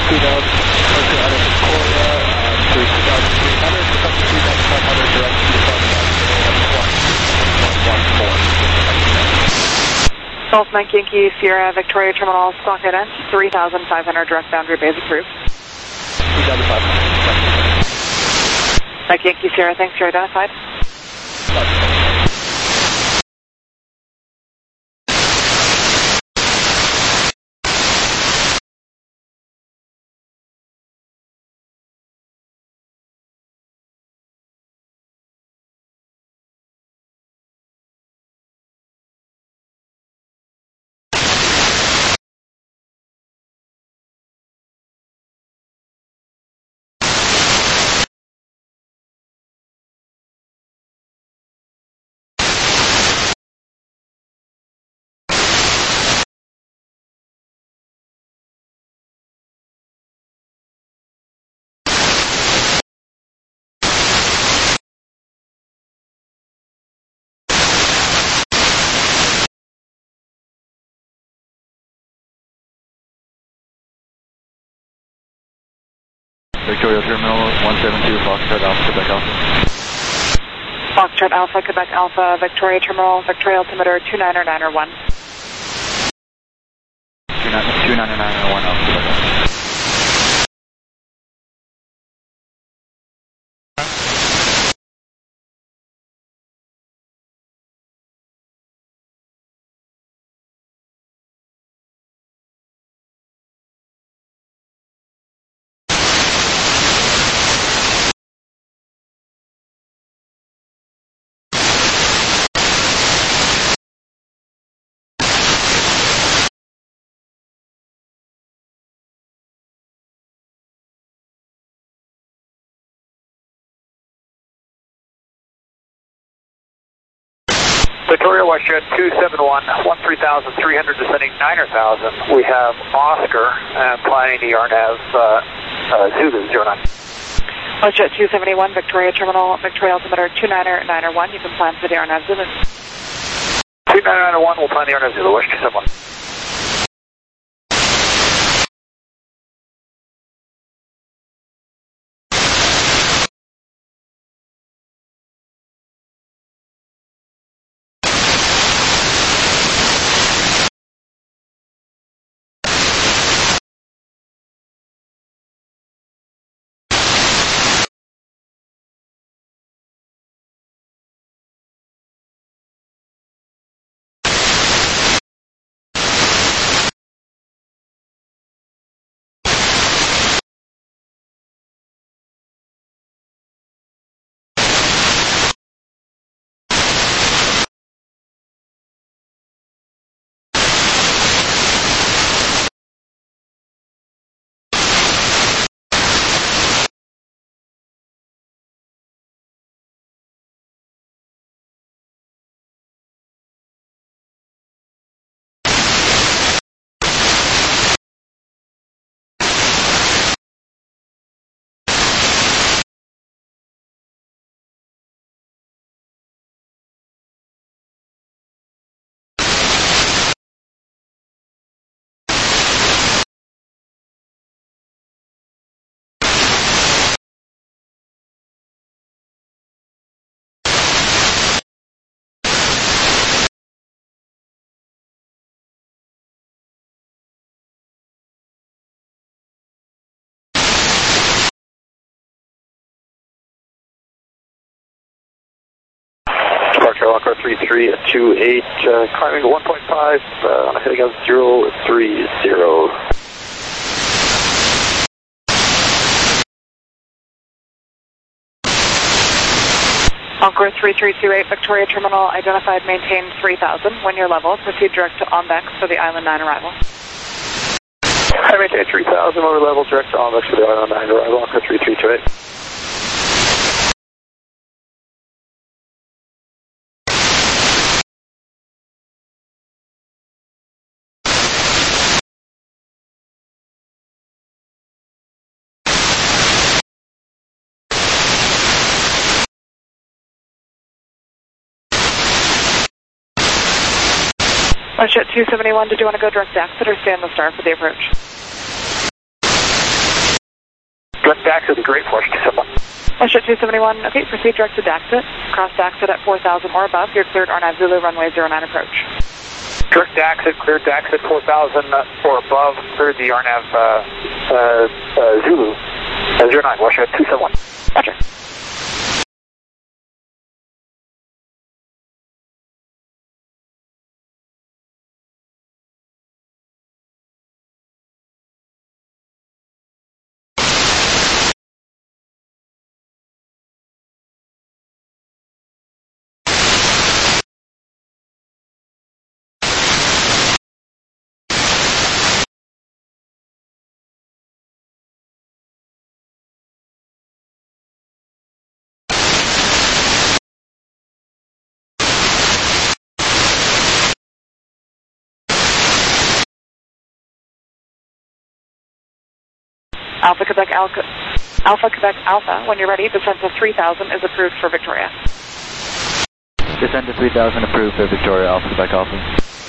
two thousand, okay, out of Victoria uh, to two thousand three hundred, pick up to two thousand five hundred, direct to one four.
Golf Mike Yankee, Sierra, Victoria Terminal, stock ident, three thousand five hundred, direct boundary base approved.
three thousand five hundred.
Mike Yankee, Sierra, thanks, you're identified.
Victoria Terminal, one seven two, Foxtrot Alpha, Quebec Alpha.
Foxtrot Alpha, Quebec Alpha, Victoria Terminal, Victoria altimeter two niner niner one.
two niner niner one Alpha, Quebec Alpha.
Victoria WestJet two seven one, one three thousand three hundred descending niner thousand. We have Oscar and planning the R N A V uh, uh, Zulu zero nine.
WestJet two seventy-one, Victoria Terminal, Victoria altimeter two niner niner one. You can plan for the R N A V Zulu.
two niner niner one, we'll plan the R N A V Zulu, West two seven one. Departure Alpha three three two eight, uh, climbing to one point five, uh, heading out zero three zero.
Encore three three two eight, Victoria Terminal, identified, maintain three thousand. When you're level, proceed direct to Onbex for the Island nine arrival.
I maintain three thousand, lower level, direct to Onbex for the Island nine arrival, Encore three three two eight.
WestJet two seventy-one, did you want to go direct to exit or stay on the star for the approach?
Daxit would be great for us, two seven one.
Westjet two seventy-one, okay, proceed direct to Daxit. Cross Daxit at four thousand or above. You're cleared R N A V Zulu, runway zero nine approach.
Direct Daxit, cleared Daxit four thousand or above, cleared the R N A V uh, uh, uh, Zulu, uh, zero nine, Westjet two seven one.
Roger. Alpha Quebec Alpha, Alpha Quebec Alpha, when you're ready, descent to three thousand is approved for Victoria.
Descent to three thousand approved for Victoria, Alpha Quebec Alpha.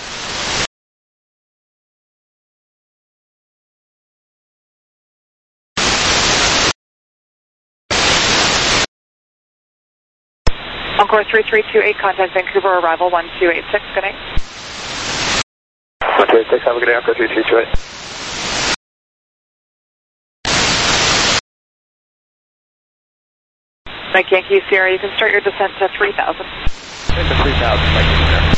Encore three three two eight, contact Vancouver, arrival one two eight six, good night.
one two eight six, have a good day, Encore three three two eight.
Mike Yankee Sierra, you can start your descent to three thousand.
Into three thousand, Mike Yankee Sierra.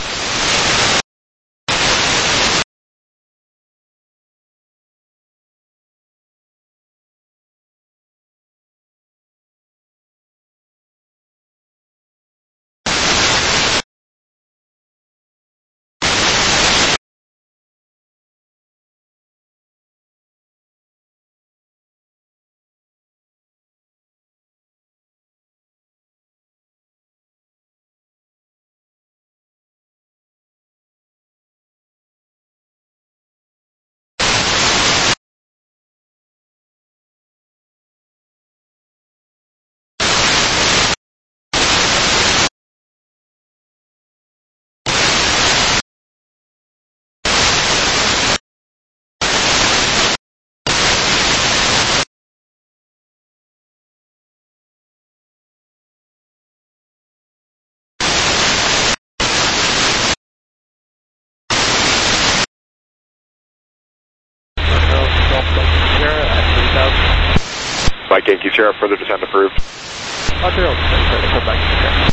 Mike Yankee Sierra, further descent approved.
Montreal, Quebec Sierra.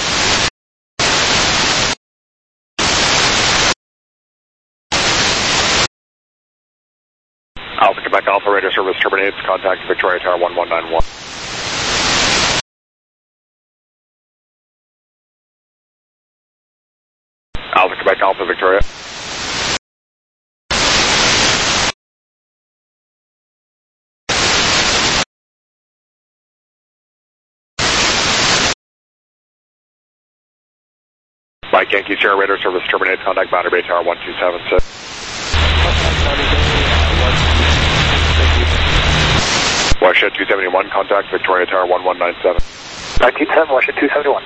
Alpha Quebec Alpha, radio service terminates. Contact Victoria Tower one one nine one. Alpha Quebec Alpha, Victoria. Mike Yankee Sierra, radar service terminates. Contact Boundary Bay Tower one two seven six. Westjet two seventy-one, contact Victoria Tower one one nine seven.
nineteen ten, Westjet two seventy-one.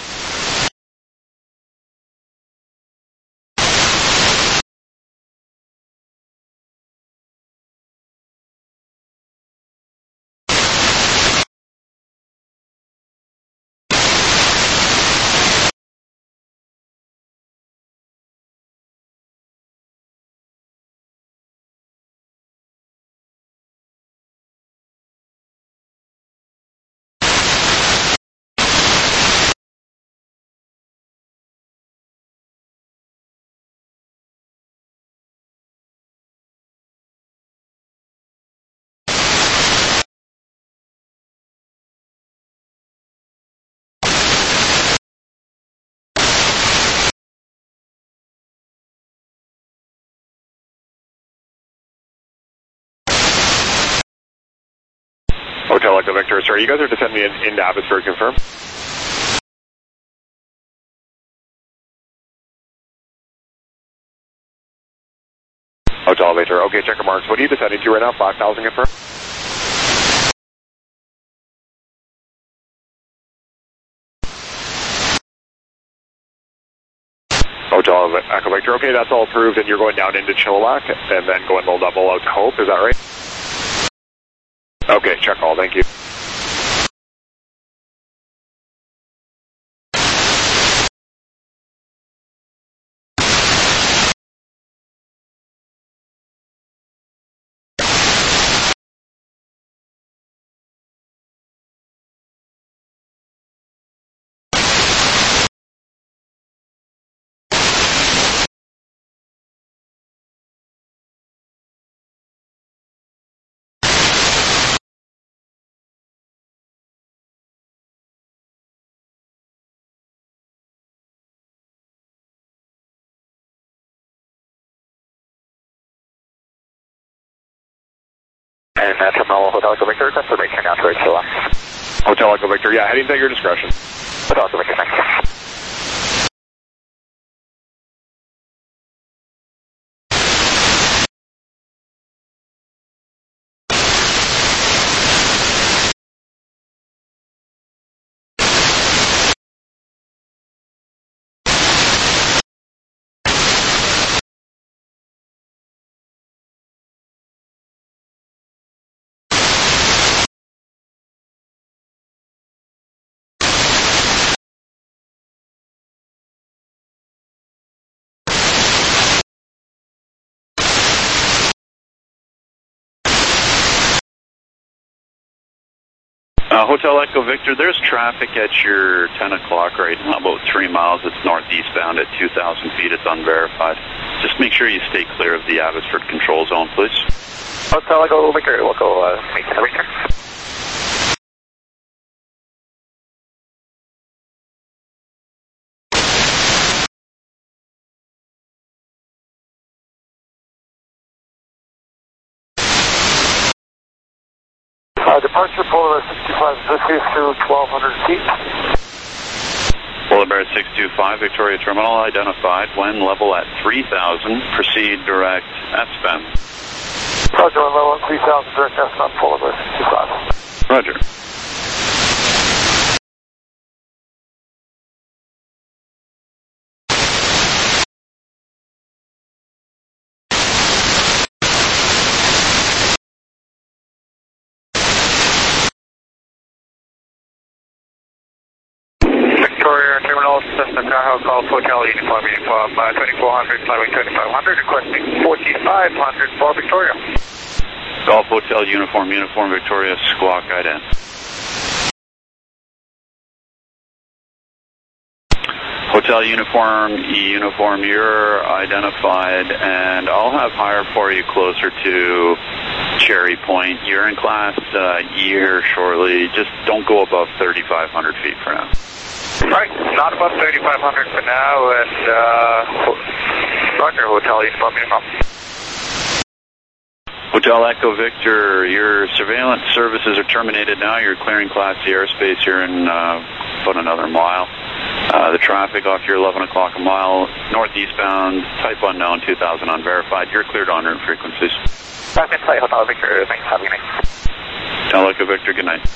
Hotel Echo Victor, sorry, you guys are to send me in, into Abbotsford, confirm? Hotel Victor, okay, checker marks. What are you descending to right now? five thousand, confirm? Hotel Echo Victor, okay, that's all approved, and you're going down into Chilliwack, and then going little double out to Hope, is that right? Okay, check. check all. Thank you.
And uh, Terminal Hotel Echo Victor, confirmation now to H L F.
Hotel Echo Victor, yeah, heading at your discretion.
Hotel Echo Victor, thanks.
Uh, Hotel Echo Victor, there's traffic at your ten o'clock right now, about three miles. It's northeastbound at two thousand feet. It's unverified. Just make sure you stay clear of the Abbotsford control zone, please.
Hotel Echo Victor, we'll go uh, make the return.
Uh, departure Polar sixty-five, this is through twelve hundred feet.
Polar Bear six two five, Victoria Terminal identified. When level at three thousand, proceed direct S-band.
Roger, on level at three thousand, direct S-band, Polar Bear sixty-five.
Roger.
Victoria Terminal, Cessna Tahoe, Golf Hotel, Uniform, Uniform, uh, twenty-four hundred, flying twenty-five hundred, requesting forty-five hundred for Victoria.
Golf Hotel, Uniform, Uniform, Victoria, squawk ident. Hotel Uniform, Uniform, you're identified, and I'll have higher for you closer to Cherry Point. You're in class uh, E here shortly. Just don't go above thirty-five hundred feet for now.
Right, not above thirty-five hundred for now, and uh, Roger, Hotel Uniform, Uniform.
Hotel Echo Victor, your surveillance services are terminated now. You're clearing Class C airspace here in uh, about another mile. Uh, the traffic off your eleven o'clock a mile, northeastbound, type unknown, two thousand unverified. You're cleared on route frequencies.
Back in sight, Hotel Victor, thanks, have a good night.
Hotel Echo Victor, good night.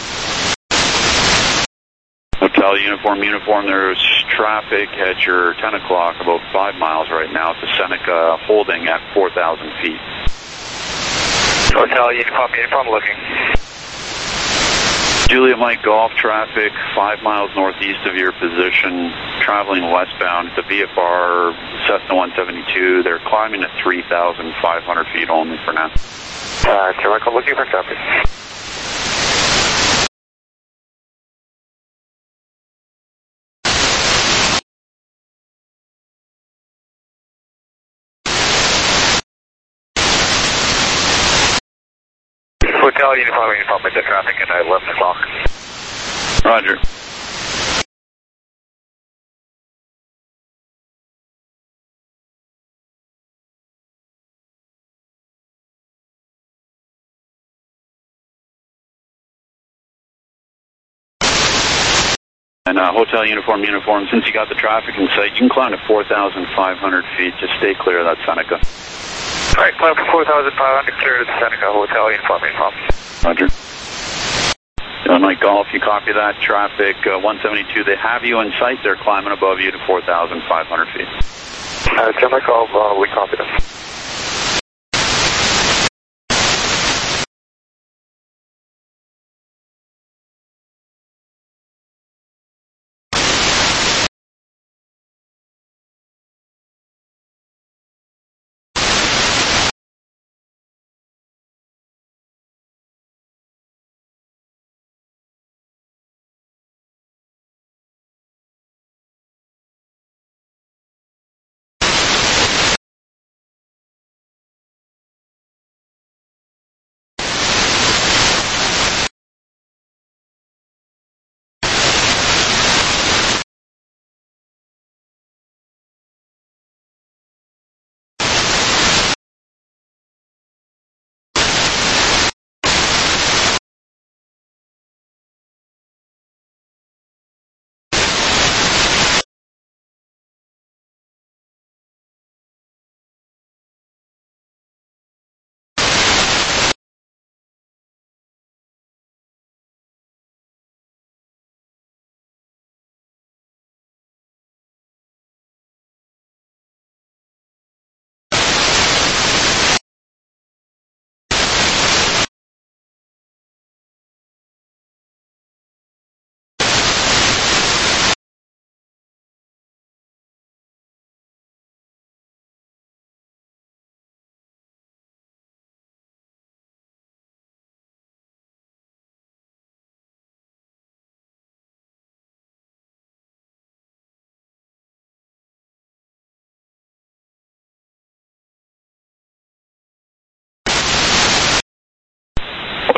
Hotel Uniform, Uniform, there's traffic at your ten o'clock, about five miles right now to Seneca, holding at four thousand feet.
Hotel Uniform, Uniform, looking.
Julia Mike Golf traffic, five miles northeast of your position, traveling westbound. The V F R Cessna one seventy-two, they're climbing at three thousand five hundred feet only for now.
Uh, Jericho, looking for traffic.
Hotel Uniform, Uniform, with the traffic at eleven o'clock.
Roger. And uh, Hotel Uniform, Uniform, since you got the traffic in sight, you can climb to four thousand five hundred feet. Just stay clear of that Seneca.
All right, climb for four thousand five hundred, clear to the Seneca, Hotel Uniform, Uniform.
Roger. Illinois Golf, you copy that. Traffic uh, one seventy-two, they have you in sight. They're climbing above you to four thousand five hundred feet.
Uh, Gemini Golf, uh, we copy them.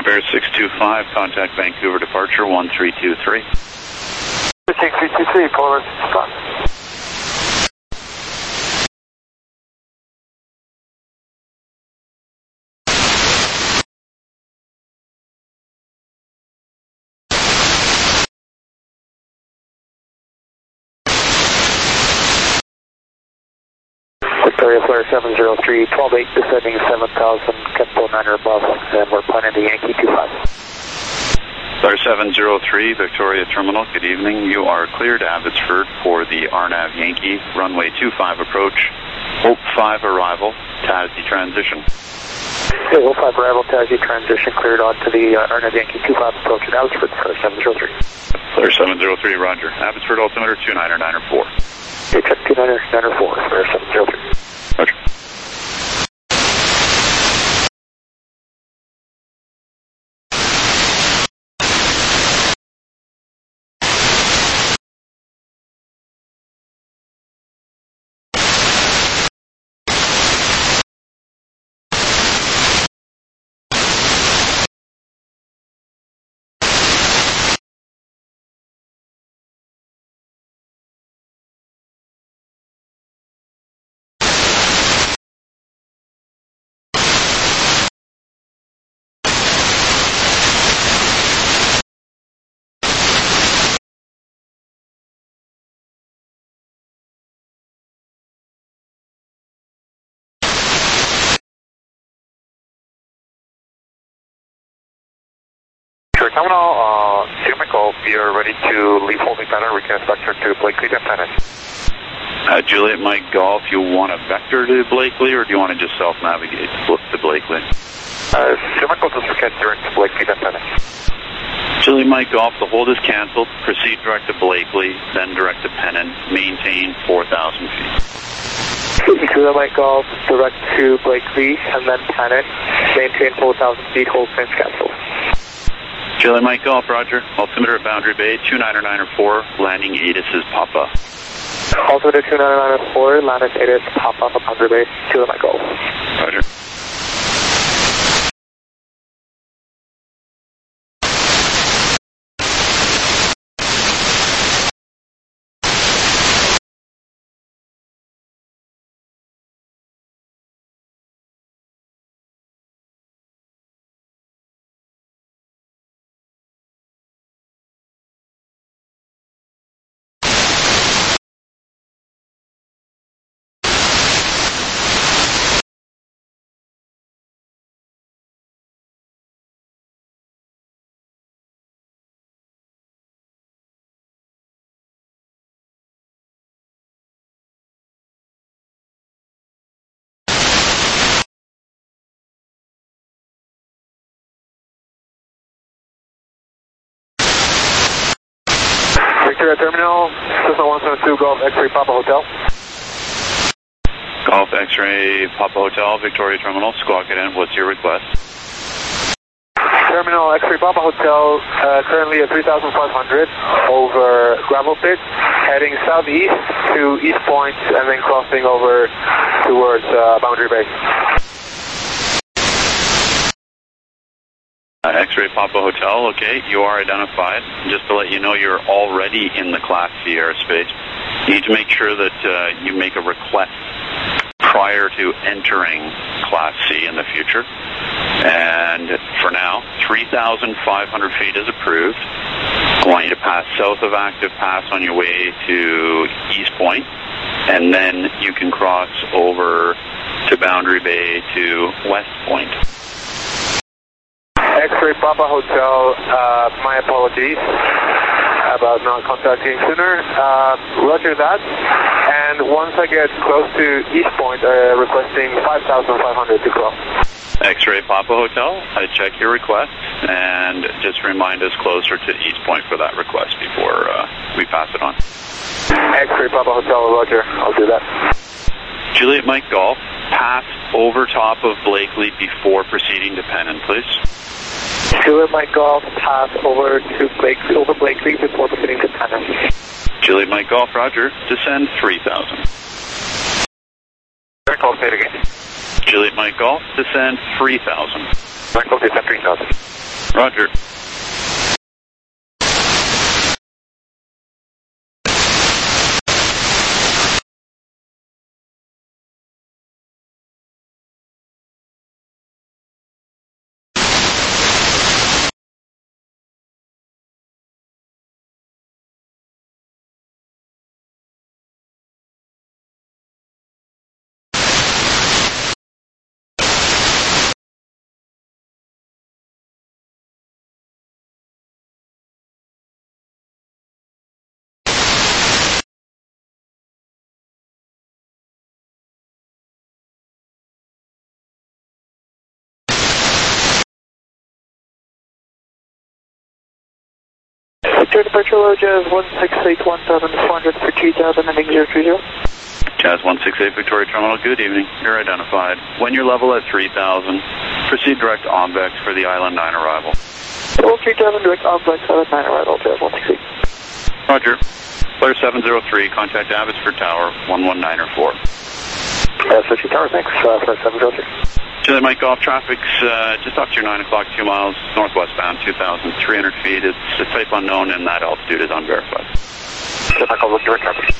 Bear six two five, contact Vancouver departure one three two three.
six three two three, Polar spot. Victoria Flare seven zero three, twelve eight descending seven thousand, Kempo nine or above, and we're planning the Yankee two five.
Flare seven zero three, Victoria Terminal, good evening. You are cleared Abbotsford for the R N A V Yankee, runway two five approach, Hope five arrival, Tassie transition.
Okay, Hope five arrival, Tassie transition, cleared on to the uh, R N A V Yankee two five approach at Abbotsford, Flare seven zero three.
Flare seven zero three, roger. Abbotsford altimeter two niner niner four.
Okay, check two niner niner four, Flare seven zero three.
Roger.
Terminal, uh, Sierra Golf, you're ready to leave holding pattern. We can vector to Blakely and Pennant.
Uh, Juliet Mike Golf, you want a vector to Blakely, or do you want to just self-navigate to Blakely?
Uh, Sierra Golf, just get direct to Blakely and Pennant.
Juliet Mike Golf, the hold is canceled. Proceed direct to Blakely, then direct to Pennant. Maintain four thousand feet.
Juliet Mike Golf, direct to Blakely, and then Pennant. Maintain four thousand feet, hold planes canceled.
Juliet Mike Golf, roger. Altimeter at Boundary Bay, two niner niner four, landing ATIS is Papa.
Altimeter two niner niner four, landing ATIS Papa at Boundary Bay, Juliet Mike Golf.
Roger.
Victoria Terminal, Cessna one seven two, Golf X-Ray Papa Hotel.
Golf X-Ray Papa Hotel, Victoria Terminal, squawk it in. What's your request?
Terminal X-Ray Papa Hotel, uh, currently at three thousand five hundred over Gravel Pit, heading southeast to East Point and then crossing over towards uh, Boundary Bay.
Uh, X-Ray Papa Hotel, okay, you are identified. Just to let you know, you're already in the Class C airspace. You need to make sure that uh, you make a request prior to entering Class C in the future. And for now, three thousand five hundred feet is approved. I want you to pass south of Active Pass on your way to East Point, and then you can cross over to Boundary Bay to West Point.
X-Ray Papa Hotel, uh, my apologies about not contacting sooner. Uh, roger that. And once I get close to East Point, uh, requesting five thousand five hundred to cross.
X-Ray Papa Hotel, I check your request, and just remind us closer to East Point for that request before uh, we pass it on.
X-Ray Papa Hotel, roger. I'll do that.
Juliet Mike Golf, pass over top of Blakely before proceeding to Pennant, please.
Juliet Mike Golf, pass over to Blakely, over Blakely before proceeding to Pennant.
Juliet Mike Golf, roger. Descend three thousand.
Very close, say it again.
Juliet Mike Golf, descend three thousand.
Mike Golf, descend three thousand.
Roger.
Victoria departure low, Jazz one six eight one seven four hundred for two thousand, ending zero three zero.
Jazz one six eight Victoria Terminal, good evening. You're identified. When you're level at three thousand, proceed direct Ombex for the Island nine arrival.
Level three thousand, direct Ombex, Island nine arrival, Jazz one six eight.
Roger. Flare seven zero three, contact Abbotsford Tower, one one nine or four.
Abbotsford Tower, thanks, uh, Flare seven zero three.
Juliet Mike Golf, traffic's uh, just off to your nine o'clock, two miles northwest bound, two thousand three hundred feet. It's a type unknown and that altitude is unverified.
Juliet Mike Golf, look direct traffic.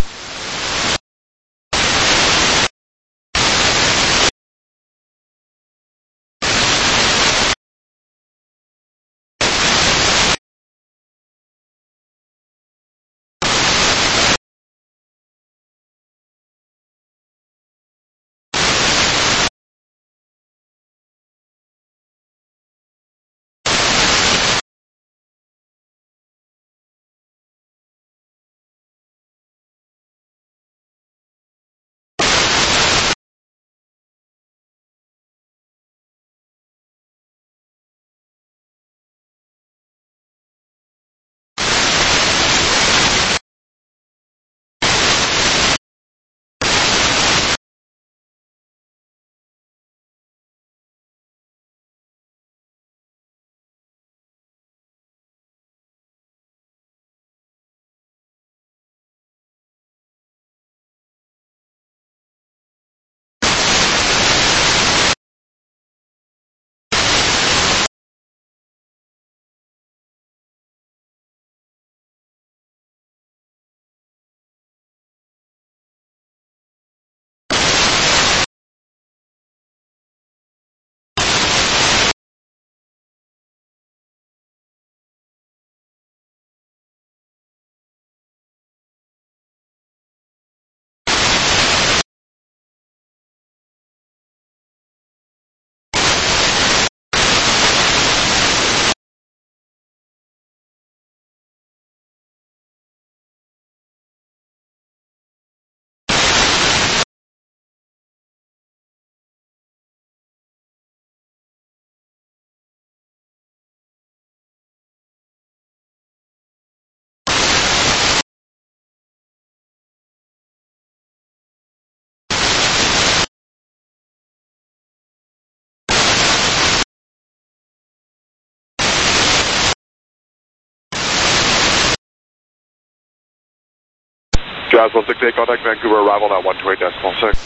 Jazz one six eight, contact Vancouver arrival now one two eight decimal six.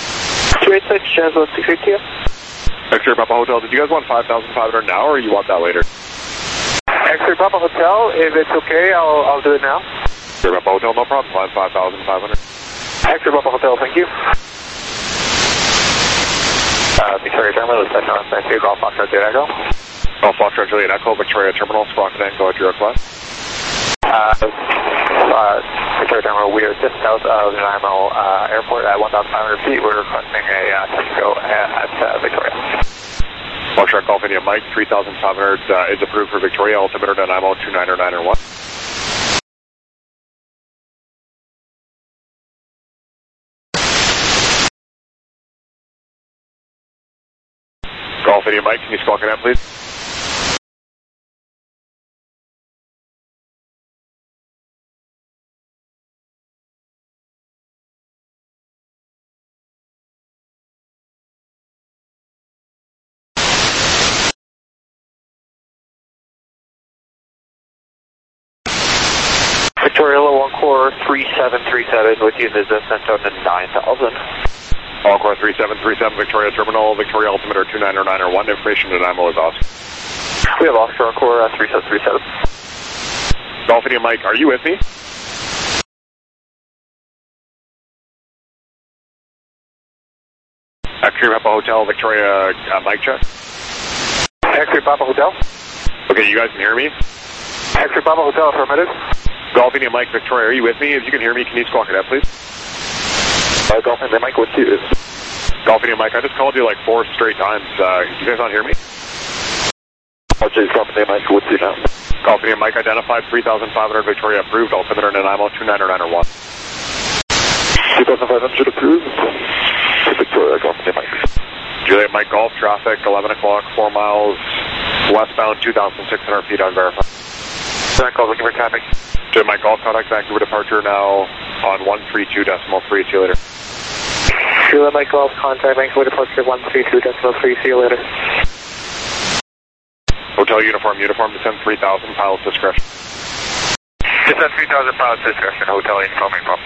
two eight six, Jazz one six eight to you.
X-Ray Papa Hotel, did you guys want five thousand five hundred now or you want that later?
X-Ray Papa Hotel, if it's okay, I'll, I'll do it now.
X-Ray Papa Hotel, no problem, line five thousand five hundred.
X-Ray Papa Hotel, thank you.
Uh, Victoria Terminal, descend north, Vancouver, Golf Foxtrot Juliet Echo.
Golf Foxtrot Juliet Echo, Victoria Terminal, Sprocket Angle at your request.
Uh, uh, Victoria Terminal, we are just south of Nanaimo uh, Airport at one thousand five hundred feet. We're requesting a uh, touch and go at, at uh, Victoria.
Foxtrot Golf India Mike, three thousand five hundred uh, is approved for Victoria, altimeter Nanaimo two nine nine one. Golf India Mike, can you squawk it out, please?
Victoria Low one core three seven three seven with you in the descent on the nine thousand.
Encore three seven three seven Victoria Terminal, Victoria altimeter two nine nine one, information to Nanaimo is Oscar.
We have Oscar Encore uh, three seven three seven.
Dolphin and Mike, are you with me? X-ray Papa Hotel, Victoria, uh, Mike check.
X-ray Papa Hotel.
Okay, you guys can hear me?
X-ray Papa Hotel, affirmative.
Dolphin and Mike, Victoria, are you with me? If you can hear me, can you squawk it out, please?
Uh, Dolphin and Mike, what's you?
Dolphin and Mike, I just called you like four straight times. Uh, you guys not hear me?
Okay, Dolphin and Mike, what's you now?
Dolphin and Mike identified three thousand five hundred Victoria approved, altimeter Nanaimo two nine nine one.
two thousand five hundred approved. Victoria, Dolphin and Mike.
Juliet Mike Golf, traffic eleven o'clock, four miles westbound, two thousand six hundred feet unverified.
Juliet Golf, looking for traffic.
Juliet Mike Golf, contact Vancouver departure now on one three two decimal three. See you later.
Juliet Mike Golf, contact Vancouver departure one three two decimal three. See you later.
Hotel uniform, uniform, descend three thousand, pilot's discretion.
Descend three thousand, pilot's discretion, hotel uniform, uniform.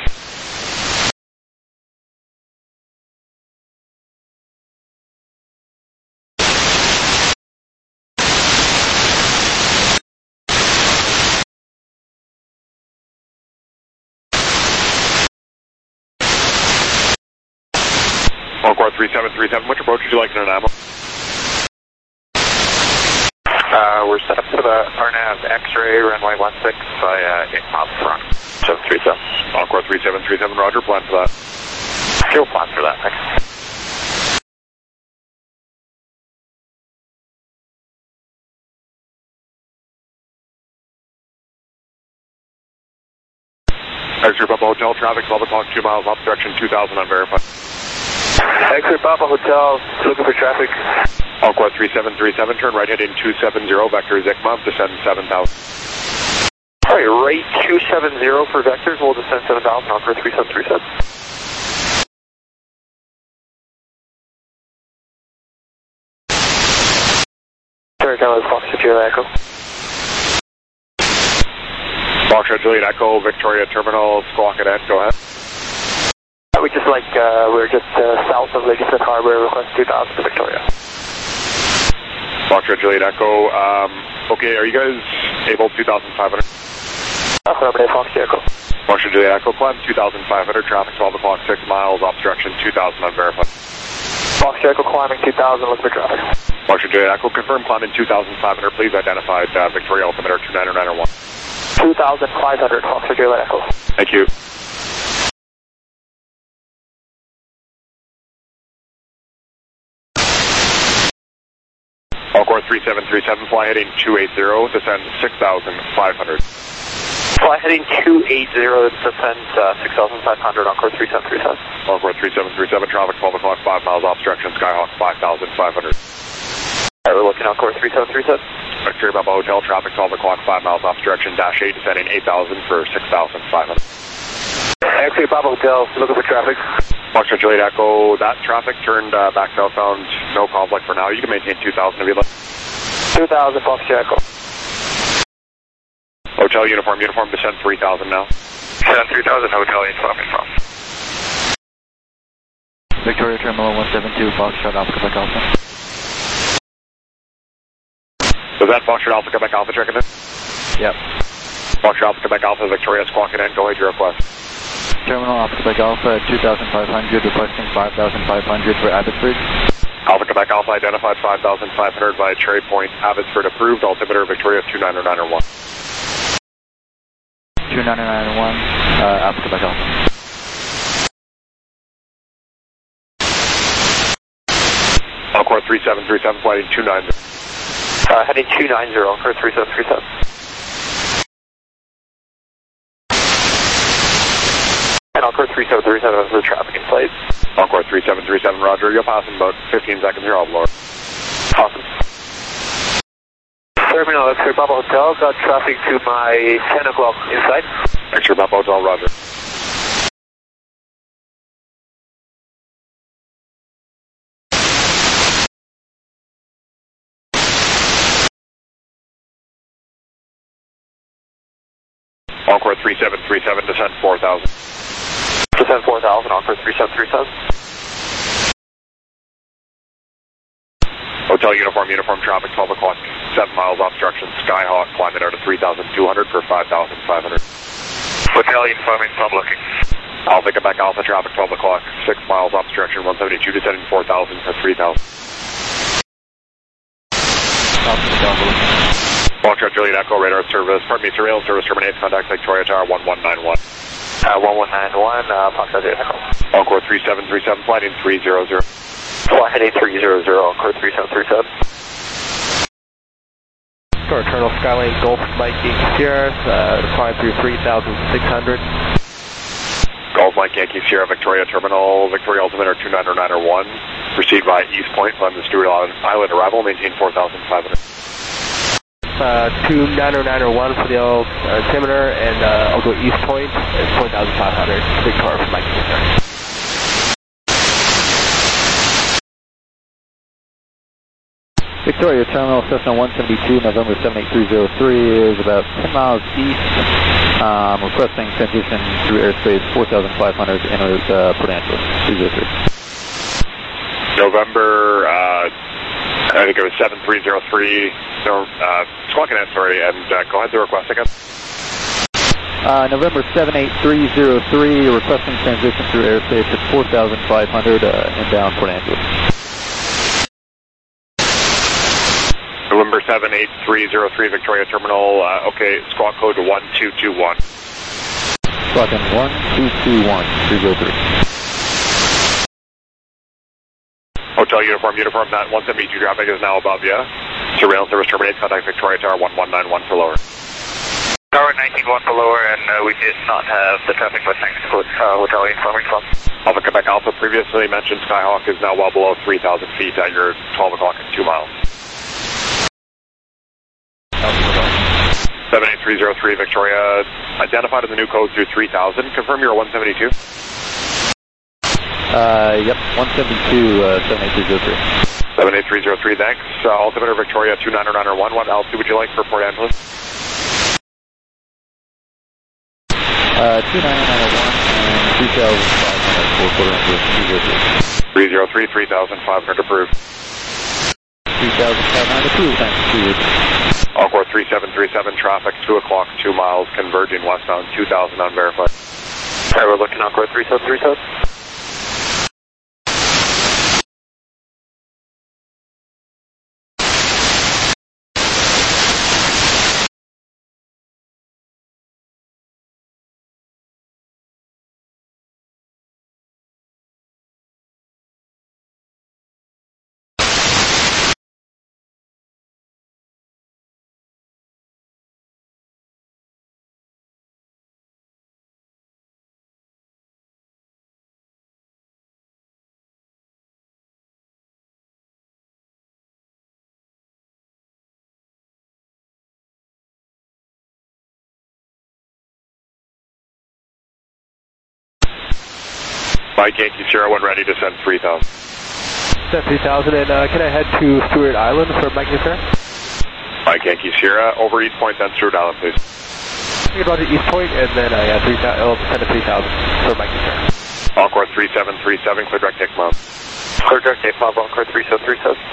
Encore three seven three seven, which approach would you like in Nanaimo?
Uh, we're set up for the R N A V X-ray, runway one six by uh, eight miles front. seven three seven.
Encore three seven three seven, roger, plan for that.
Fuel plan for that, thanks.
X-ray Papa Hotel, traffic twelve o'clock, two miles off direction two thousand unverified.
X-ray Papa Hotel, looking for traffic.
Encore three seven three seven, turn right heading two seven zero, vector Zikma, descend seven thousand.
Alright, rate two seven zero for vectors, we'll descend seven thousand, Encore three seven three seven. Turn down with Fox Juliet Echo.
Foxtrot Juliet Echo, Victoria Terminal, squawk it in, go ahead.
We just like, uh, we're just uh, south of Ladysmith Harbor, request two thousand to Victoria.
Foxtrot Juliet Echo, um, okay, are you guys able two thousand five hundred?
Affirmative, Fox Echo.
Foxtrot Juliet Echo, climb two thousand five hundred, traffic twelve o'clock, six miles, off direction two thousand unverified.
Fox Echo, climbing two thousand, look for traffic.
Foxtrot Juliet Echo, confirm climbing two thousand five hundred, please identify uh, Victoria altimeter two nine nine one.
two thousand five hundred, Fox Juliet Echo.
Thank you. Encore three seven three seven, fly heading two eighty, descend six thousand five hundred.
Fly heading two eighty, descend uh, six thousand five hundred, Encore three seven three seven.
Encore three seven three seven, traffic twelve o'clock, five miles off direction, Skyhawk five thousand five hundred.
Alright, we're looking Encore three seven three seven.
Victoria Papa Hotel, traffic twelve o'clock, five miles off direction, dash eight, descending eight thousand for six thousand five hundred.
X-ray Papa Hotel, looking for traffic.
Foxtrot Juliet Echo, that traffic turned uh, back southbound, no conflict for now. You can maintain two thousand if you'd like.
two thousand, Foxtrot Echo.
Hotel uniform, uniform, descend three thousand now.
Descend three thousand, hotel uniform, uniform.
Victoria Terminal one seven two, Foxtrot Alpha Quebec Alpha.
Was that Foxtrot Alpha Quebec Alpha checking in?
Yep.
Foxtrot Alpha Quebec Alpha, Victoria squawking in, go ahead, your request.
Terminal Alpha Quebec Alpha two thousand five hundred, requesting five thousand five hundred for Abbotsford.
Alpha Quebec Alpha identified five thousand five hundred via Cherry Point, Abbotsford approved, altimeter Victoria two nine nine one.
two nine nine one, uh, Alpha Quebec Alpha.
Encore three seven three seven, flighting two nine zero.
Uh, heading two nine zero, Encore three seven three seven. And Encore three seven three seven is the traffic in place.
Encore three seven three seven, roger. You'll pass in about fifteen seconds here, I'll blow it.
Awesome. Terminal X-ray Papa Hotel, got traffic to my ten o'clock inside.
X-ray Papa Hotel, roger. Encore three seven three seven, descend four thousand.
Descend four thousand, Encore three seven three seven.
Hotel Uniform, Uniform Traffic, twelve o'clock, seven miles obstruction, Skyhawk, climbing out of three thousand two hundred for five thousand five hundred.
Hotel Uniform, Inform looking.
Alpha, Quebec Alpha, traffic, twelve o'clock, six miles obstruction, one seventy-two, descending four thousand for three thousand. Foxtrot Juliet Echo, radar service, pardon me, surveillance service terminates, contact Victoria Tower one one nine one.
Uh, one one nine one, uh, Foxtrot Juliet Echo.
Encore three seven three seven, flight in three zero zero.
Flight heading three zero zero, Encore three seven three seven.
Star Eternal Skylane Golf Mike Yankee Sierra, uh, flying through three thousand six hundred.
Golf Mike Yankee Sierra, Victoria Terminal, Victoria Altimeter two nine nine one, proceed by East Point, climb the Stewart Island arrival, maintain four thousand five hundred.
Uh, two nine nine one for the altimeter, and uh, I'll go East Point, it's four thousand five hundred, Victoria from Mike Yankee Sierra.
Victoria Terminal, Cessna one seventy-two, November seven eight three zero three is about ten miles east, um, requesting transition through airspace four thousand five hundred, and it was uh, Port Angeles, three zero three.
November, uh, I think it was seven three zero three, no, uh, Squawking End, sorry, and uh, go ahead to request again.
Uh, November seven eight three zero three, requesting transition through airspace at four thousand five hundred, uh, inbound Port Angeles.
November seven eight three zero three, Victoria Terminal, uh, okay, squawk code one two two one.
Squawking one two two one, three zero three.
Hotel Uniform, Uniform, that one seventy-two traffic is now above you. Surveillance service terminates, contact Victoria Tower one one nine one for lower.
Tower nineteen one for lower, and uh, we did not have the traffic, but thanks to uh, Hotel Uniform, Inform.
Alpha Quebec Alpha, previously mentioned Skyhawk is now well below three thousand feet at your twelve o'clock and two miles. seven eight three zero three, Victoria, identified in the new code through three thousand. Confirm you're one seventy-two.
Uh, yep, one seventy-two, uh, seven eight three zero three.
seven eight three zero three, thanks. Uh, altimeter Victoria two nine nine one, what altitude would you like for Port Angeles?
Uh, two nine nine one and three thousand five hundred for Port Angeles, three zero three.
three zero three, three thousand five hundred approved.
three thousand five hundred approved, thanks, three zero three.
Encore three seven three seven, traffic, two o'clock, two miles, converging westbound, two thousand unverified.
Alright, we're looking Encore three seven three seven.
Mike Yankee Sierra, when ready to send three thousand.
Send three thousand, and uh, can I head to Stewart Island for Mike Yankee Sierra?
Mike Yankee Sierra, over East Point, then Stewart Island, please.
Think about the East Point, and then I uh, three thousand, I'll send a three thousand for Mike Yankee Sierra.
Encore three seven three seven, clear direct take mob.
Clear direct take mob, Encore three seven three seven.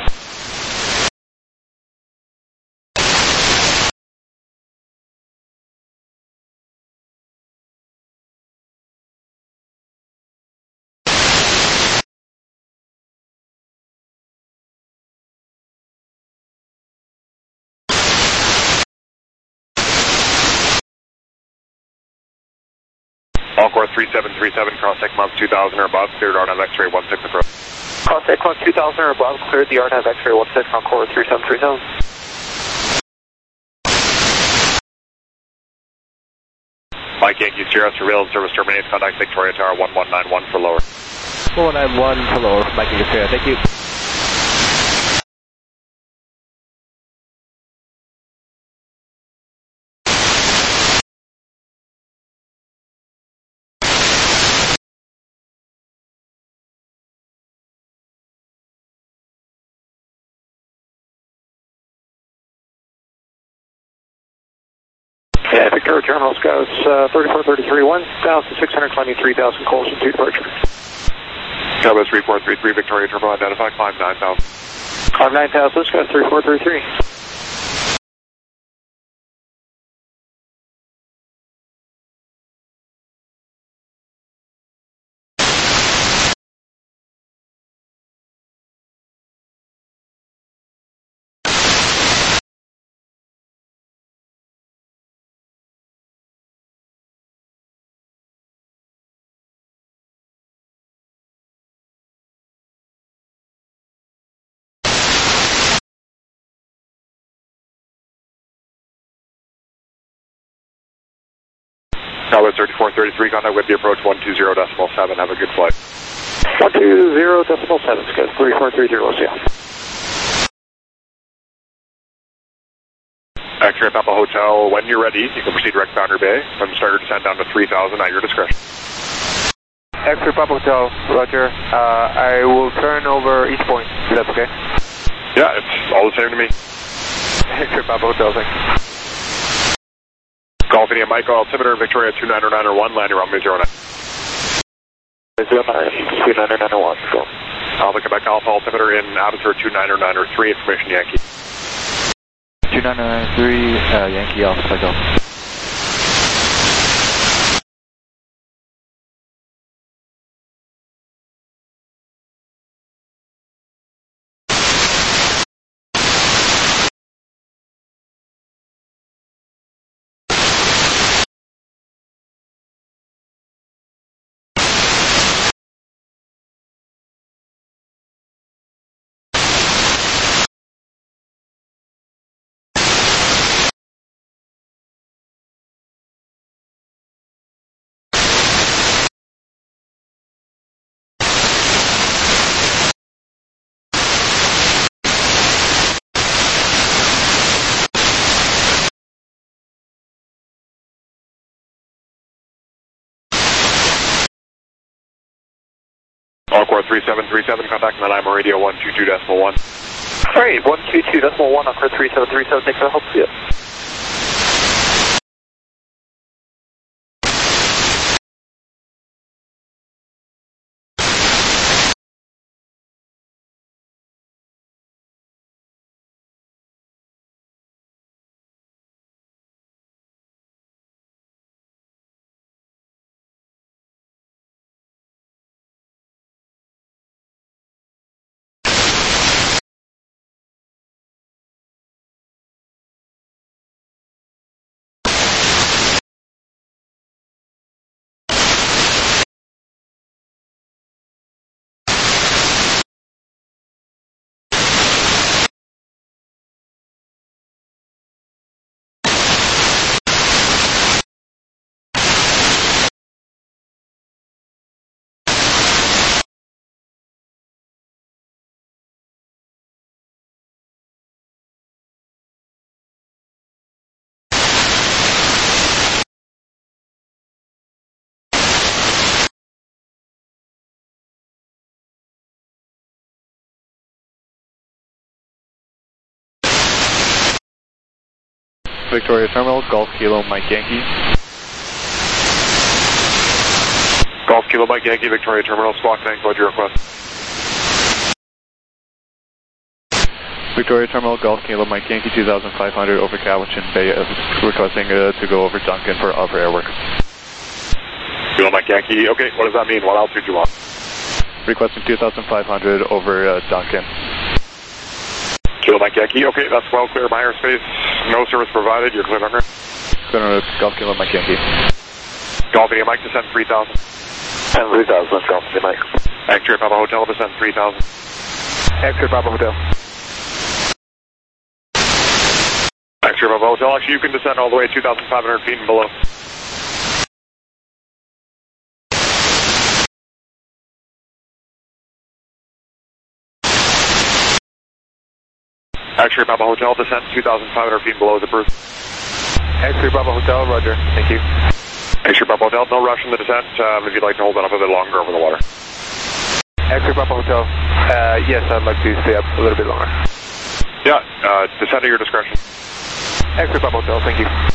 Encore three seven three seven, cross tech month two thousand or above, cleared R N A V X-ray one six approach.
Cross tech month two thousand or above, cleared the R N A V X-ray one six, Encore three seven three seven.
Mike Yankee Sierra, surveillance service terminates, contact Victoria Tower one one nine one for lower.
one one nine one for lower, Mike Yankee Sierra, thank you.
Yeah, Victoria Terminal Scouts, uh, thirty-four thirty-three, one thousand six hundred climbing three thousand, Colson two departure.
Cowboys three four three three, Victoria Terminal identified, climb nine thousand.
five nine thousand, Sky three four three three.
Tower thirty-four thirty-three, contact with the approach one two zero decimal seven. Have a good flight.
one two zero decimal seven, Sky three four three zero, see ya.
X-ray Papa Hotel, when you're ready, you can proceed direct Boundary Bay and start your descent down to three thousand at your discretion.
X-ray Papa Hotel, roger. Uh, I will turn over East Point, if that's okay.
Yeah, it's all the same to me.
X-ray Papa Hotel, thanks.
Golf India Michael, altimeter Victoria two nine nine one, landing runway zero nine.
zero nine, two nine nine one, go.
Alpha Quebec Alpha, altimeter in atmosphere two nine nine three, information Yankee.
two nine nine three, uh, Yankee Alpha, Quebec Alpha.
Encore three seven three seven, contact Nanaimo Radio one two two decimal one.
Alright, one two two decimal one, Encore three seven three seven, thanks for the help, see ya.
Victoria Terminal, Golf Kilo Mike Yankee.
Golf Kilo Mike Yankee, Victoria Terminal, Squawk Tank, what's your request?
Victoria Terminal, Golf Kilo Mike Yankee, two thousand five hundred over Cowichan Bay, uh, requesting uh, to go over Duncan for upper airwork.
Kilo Mike Yankee, okay, what does that mean? What altitude do you want?
Requesting two thousand five hundred over uh, Duncan.
Kilo Mike Yankee, okay, that's well clear of my airspace. No service provided, you're clear under.
Clear under Golf Kilo Mike Yankee.
Golf India Mike, descend three thousand.
Descend three thousand, let's Golf India Mike.
X-ray Papa Hotel, descend three thousand.
X-ray Papa Hotel.
X-ray Papa Hotel, actually you can descend all the way two thousand five hundred feet and below. X-ray Papa Hotel, descent two thousand five hundred feet below is approved.
X-ray Papa Hotel, roger, thank you.
X-ray Papa Hotel, no rush in the descent, um, if you'd like to hold that up a bit longer over the water.
X-ray Papa Hotel, uh, yes, I'd like to stay up a little bit longer.
Yeah, uh, descend at your discretion.
X-ray Papa Hotel, thank you.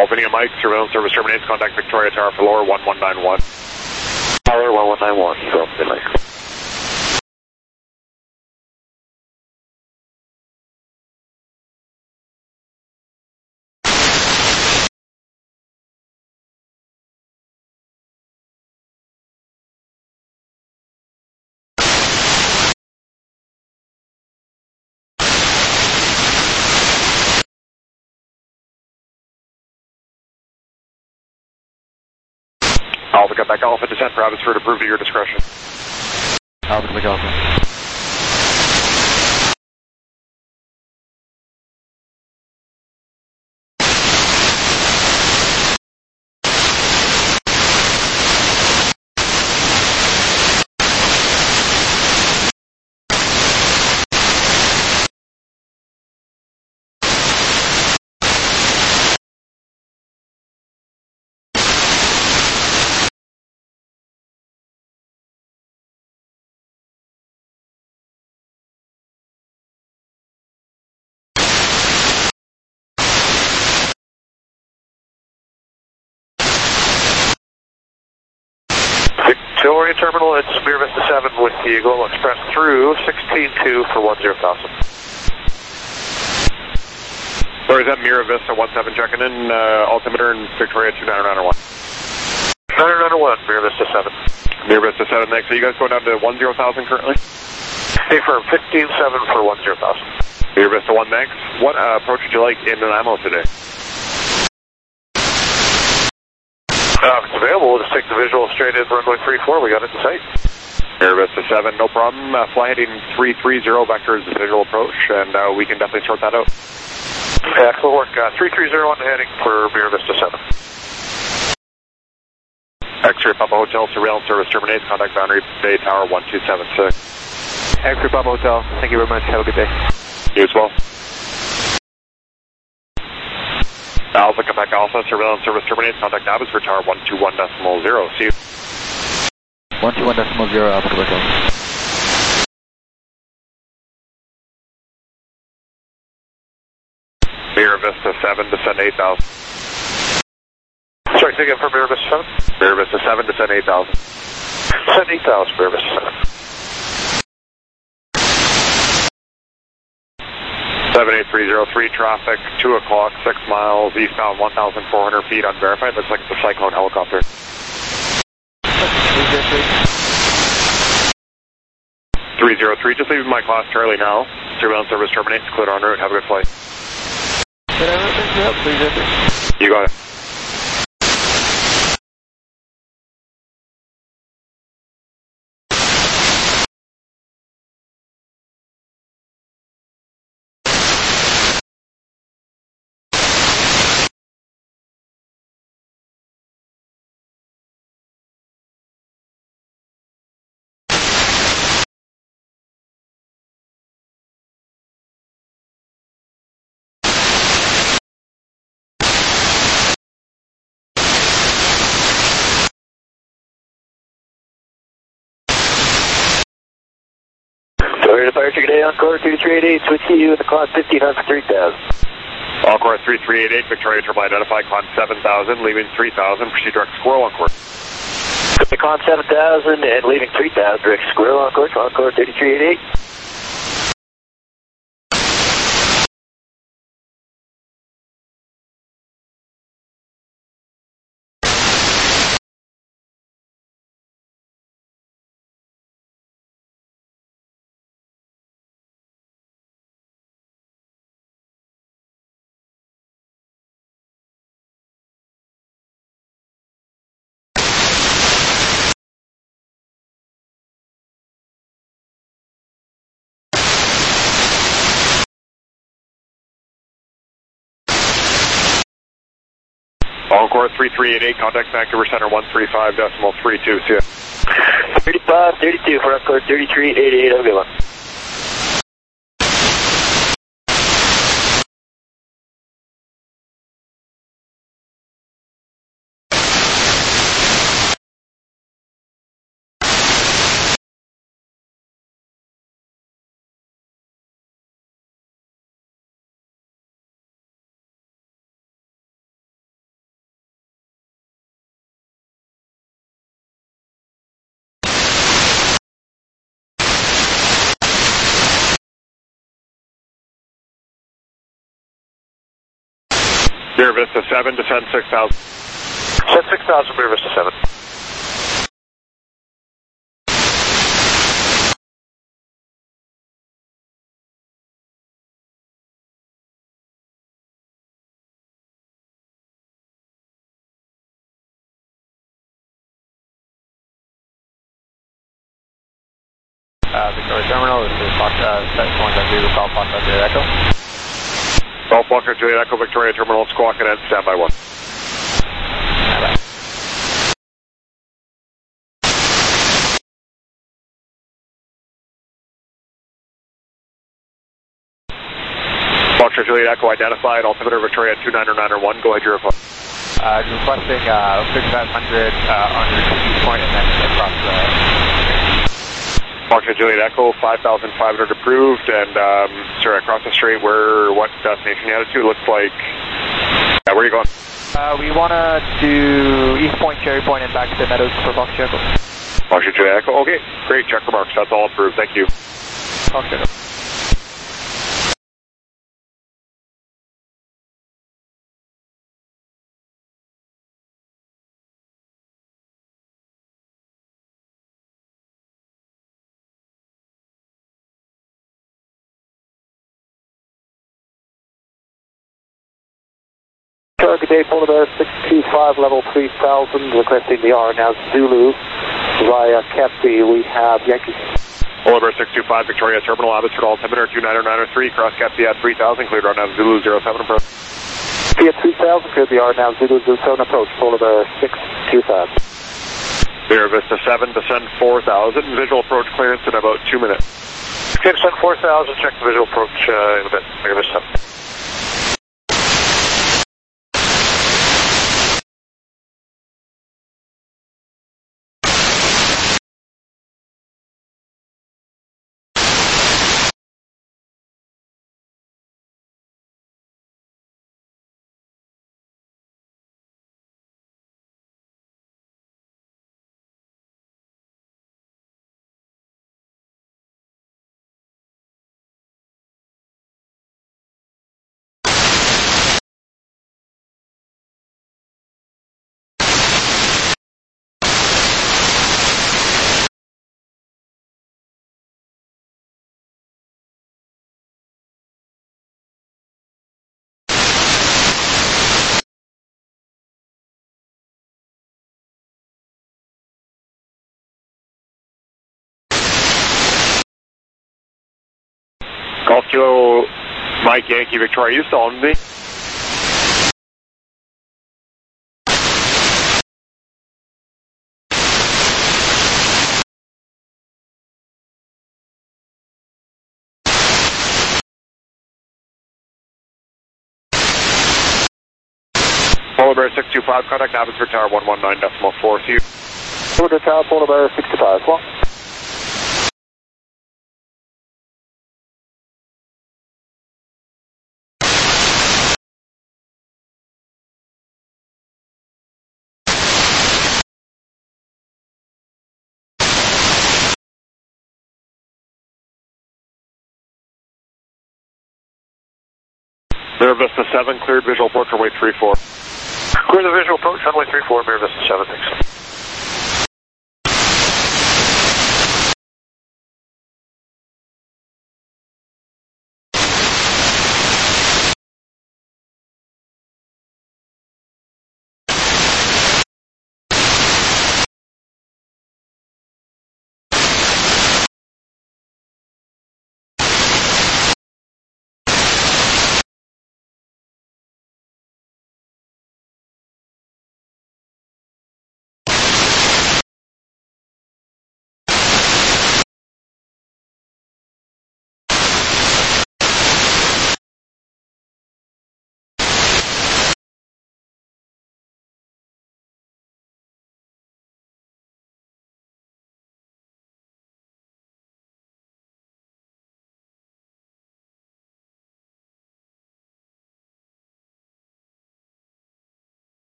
Golfing and Mike, surveillance service terminates. Contact Victoria Tower for lower one one nine one.
Tower one one nine one, Golfing and Mike.
Alpha, Quebec Alpha, descent for Abbotsford, approved at your discretion.
Alpha, Quebec Alpha.
Victoria Terminal, it's Mira Vista seven with the Global Express through sixteen two for one zero thousand.
Sorry, is that Mira Vista one seven checking in, uh, altimeter and Victoria two nine nine one.
nine nine one, Mira Vista seven.
Mira Vista seven, next. So you guys going down to one zero thousand currently?
Stay firm, fifteen seven for one zero thousand.
Mira Vista one, thanks. What uh, approach would you like in Nanaimo today?
Uh, if it's available, we'll just take the visual straight in runway three four. We got it in sight.
Mira Vista seven, no problem. Uh, fly heading three three zero vectors visual approach, and uh, we can definitely sort that out.
Excellent work. Uh, three three zero on the heading for Mira Vista seven.
X-ray Papa Hotel, surveillance service terminates. Contact Boundary Bay Tower one two seven six.
X-ray Papa Hotel, thank you very much. Have a good day.
You as well. Alpha, Quebec Alpha, surveillance service terminates. Contact Abbotsford Tower one two one decimal zero. See you.
one two one decimal zero, Alpha, Quebec Alpha.
Mira Vista seven, descend eight thousand.
Sorry, say again for Mira Vista seven?
Mira Vista seven, descend eight thousand.
Descend eight thousand, Mira Vista seven.
seven eight three zero three, traffic, two o'clock, six miles, eastbound, one thousand four hundred feet, unverified. Looks like it's a Cyclone helicopter. three zero three, just leaving my class Charlie now. Surveillance service terminates, clear en route, have a good flight. You got it.
Departure today, Encore three three eight eight, switch to you in the clock fifteen hundred for three thousand.
Encore three three eight eight, Victoria Turbo identified, con seven thousand, leaving three thousand, proceed direct Squirrel Encore.
The con seven thousand and leaving three thousand, direct Squirrel Encore, Encore three three eight eight.
Encore three three eight eight, contact Vancouver Center one three five decimal three two, see ya.
thirty-five thirty-two for Encore three three eight eight, have a good one.
Beer Vista seven, descend six thousand.
Descend six thousand, Beer Vista seven.
Uh, Victoria Terminal, this is Fox, uh, seven one seven zero, Golf Fox, Juliet Echo.
Golf Fox, Juliet Echo, Victoria Terminal, squawk and end, standby one.
Bye-bye.
Fox, Juliet Echo, identified, altimeter Victoria two nine nine one, go ahead, you're a
Uh, requesting, uh, fifty-five hundred, uh, on your East Point and then across the...
Fox, Juliet Echo, five thousand five hundred approved, and, um, sir, across the street, where, what destination you headed to? Looks like, yeah, where are you going?
Uh, we want to do East Point, Cherry Point, and back to the Meadows for Fox Echo.
Fox, Juliet Echo, okay, great, check remarks, that's all approved, thank you.
Fox Echo.
Good day, Polar Bear six two five, level three thousand, requesting the R now Zulu via Caspi. We have Yankee.
Polar Bear six two five, Victoria Terminal, Abbotsford, altimeter two nine nine three, cross Caspi at three thousand, cleared R now Zulu zero seven, approach.
Fiat three thousand, cleared the R now Zulu zero seven, approach, Polar Bear six two five.
Beer Vista seven, descend four thousand, visual approach clearance in about two minutes.
Okay, descend four thousand, check the visual approach uh, in a bit, Beer Vista seven.
Golf Kilo, Mike Yankee, Victoria, you still on me? Polar Bear six two five, contact Abbotsford Tower one one nine decimal four, see you.
Abbotsford Tower, Polar Bear six two five, one.
Beer Vista seven, cleared visual approach, runway three four.
Clear the visual approach, runway three four, Beer Vista seven, thanks.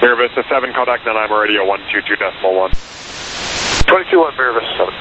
Mira Vista seven, contact Nanaimo Radio one two two decimal one.
twenty-two one, Mira Vista seven.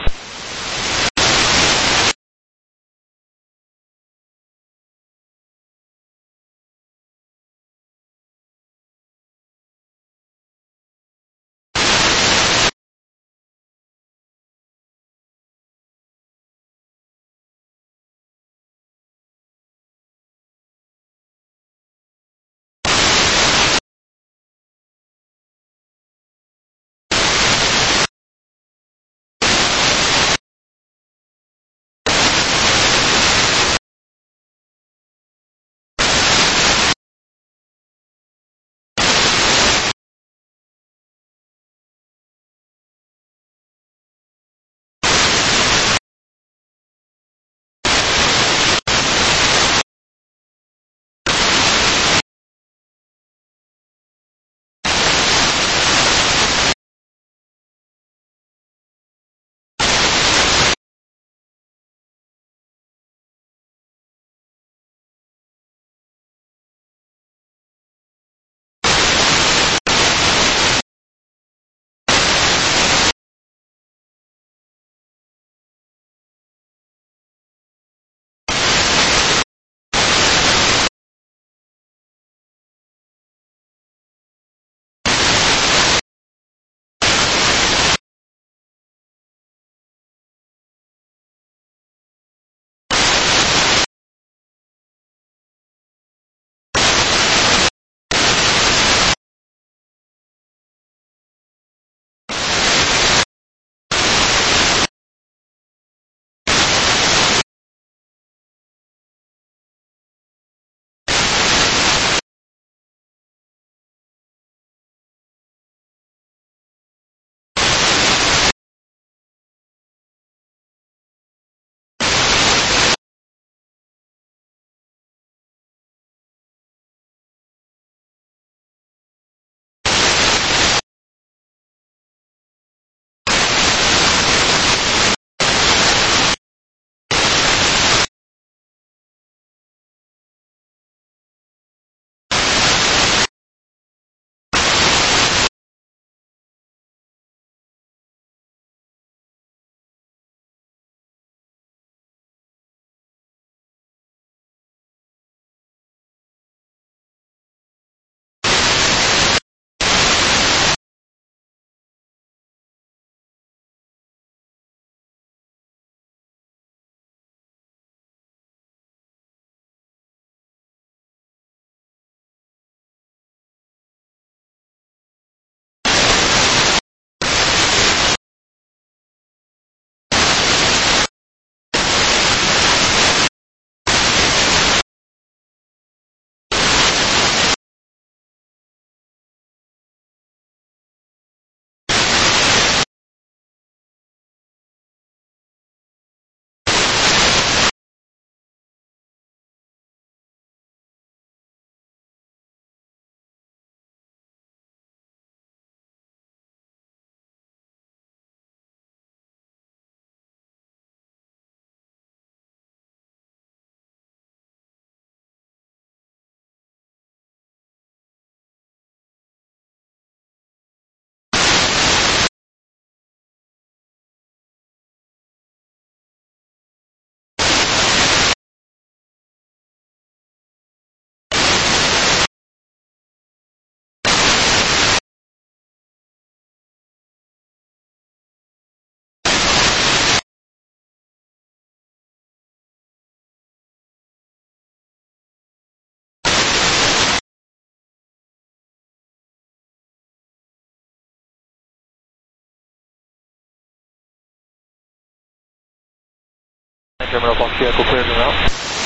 Terminal Fox Echo cleared en route.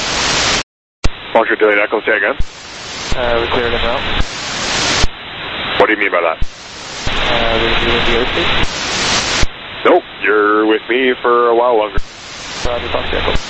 Fox Delayed Echo, say again.
Uh, we cleared en route.
What do you mean by that?
Uh, we're going to be in the airspace.
Nope, you're with me for a while longer.
Roger, Fox Echo.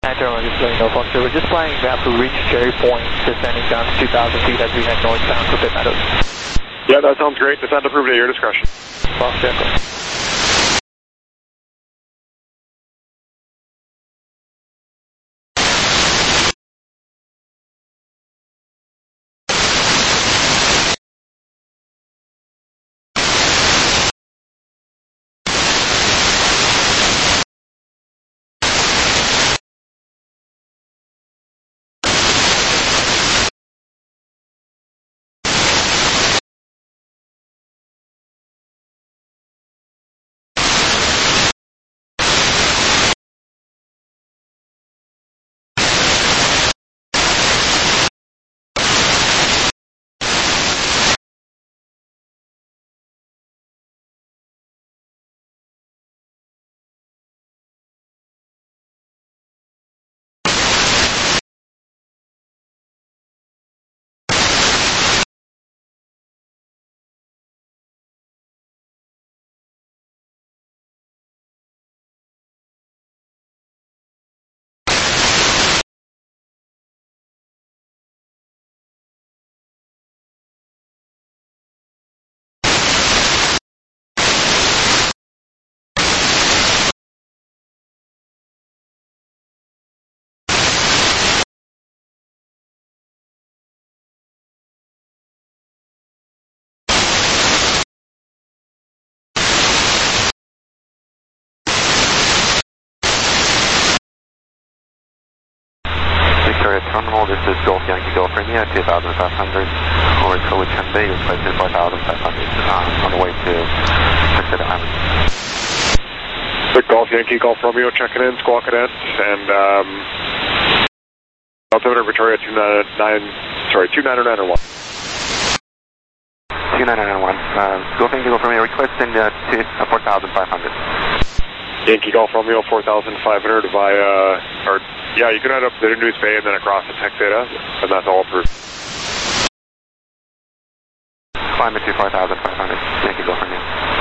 Antonio, just letting you know, Fox, we're just flying that to reach Cherry Point, descending down to two thousand feet as we head northbound to Pitt Meadows.
Yeah, that sounds great. Descend approved at your discretion.
Fox, Echo.
Terminal, this is Golf Yankee Golf Romeo, two thousand five hundred, over to Fullerton Bay, requested four thousand five hundred, um, on the way to Pacific Island.
The Golf Yankee Golf Romeo checking in, squawking in, and um, altimeter Victoria two nine nine, sorry, two nine nine one.
two nine nine one, uh, Golf Yankee Golf Romeo requesting uh, to, uh, four thousand five hundred.
Yankee Golf Romeo four thousand five hundred via, or yeah, you can head up to the News Bay and then across to Texada, and that's all approved.
Climb it to four thousand five hundred, Yankee Golf Romeo.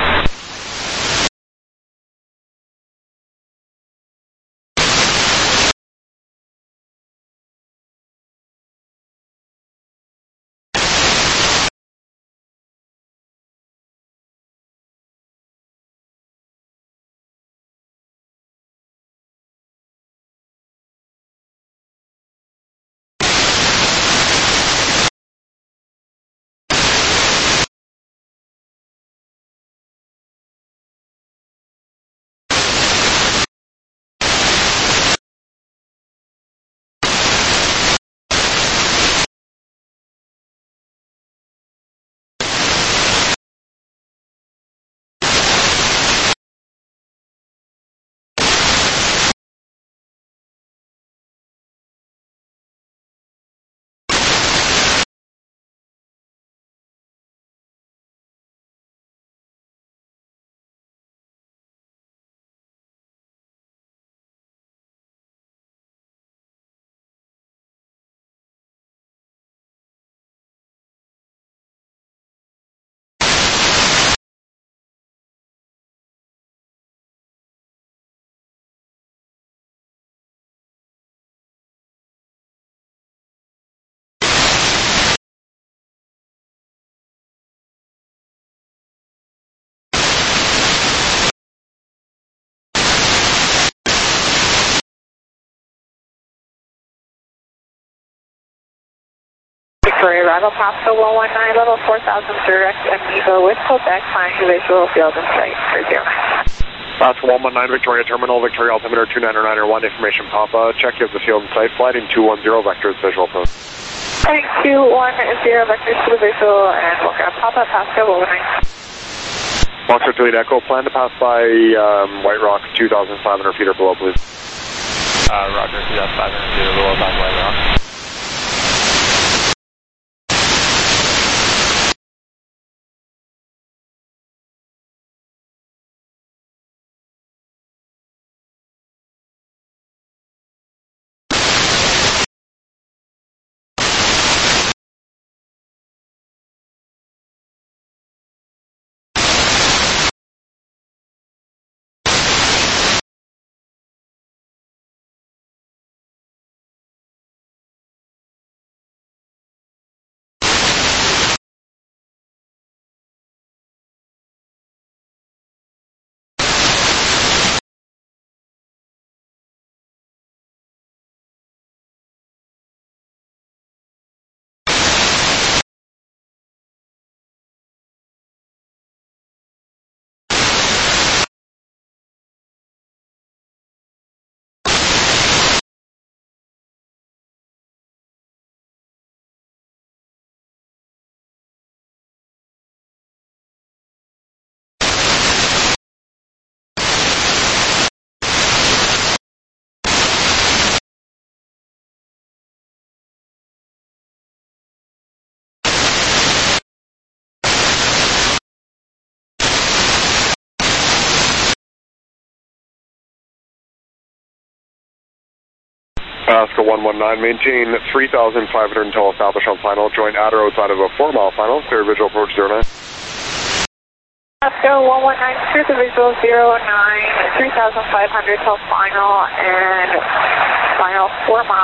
Victoria, arrival Pasco one one nine, level four thousand, direct Amigo with Quebec, flying to visual field and straight for zero nine.
Pasco one one nine, Victoria Terminal, Victoria altimeter two nine nine one, information Papa, check if the field and site, flight in two one zero, vectors, visual approach.
Heading two one zero, vectors to the visual, and we'll grab Papa, Pasco one one nine.
Foxtrot Delete Echo, plan to pass by um, White Rock, two thousand five hundred feet or below, please.
Uh, Roger, two thousand five hundred feet or below, by White Rock.
Alaska one one nine, maintain three thousand five hundred until established on final. Join at or outside of a four mile final. Clear visual approach zero nine.
Alaska one one nine, clear the visual zero nine, three thousand five hundred till final, and final four miles.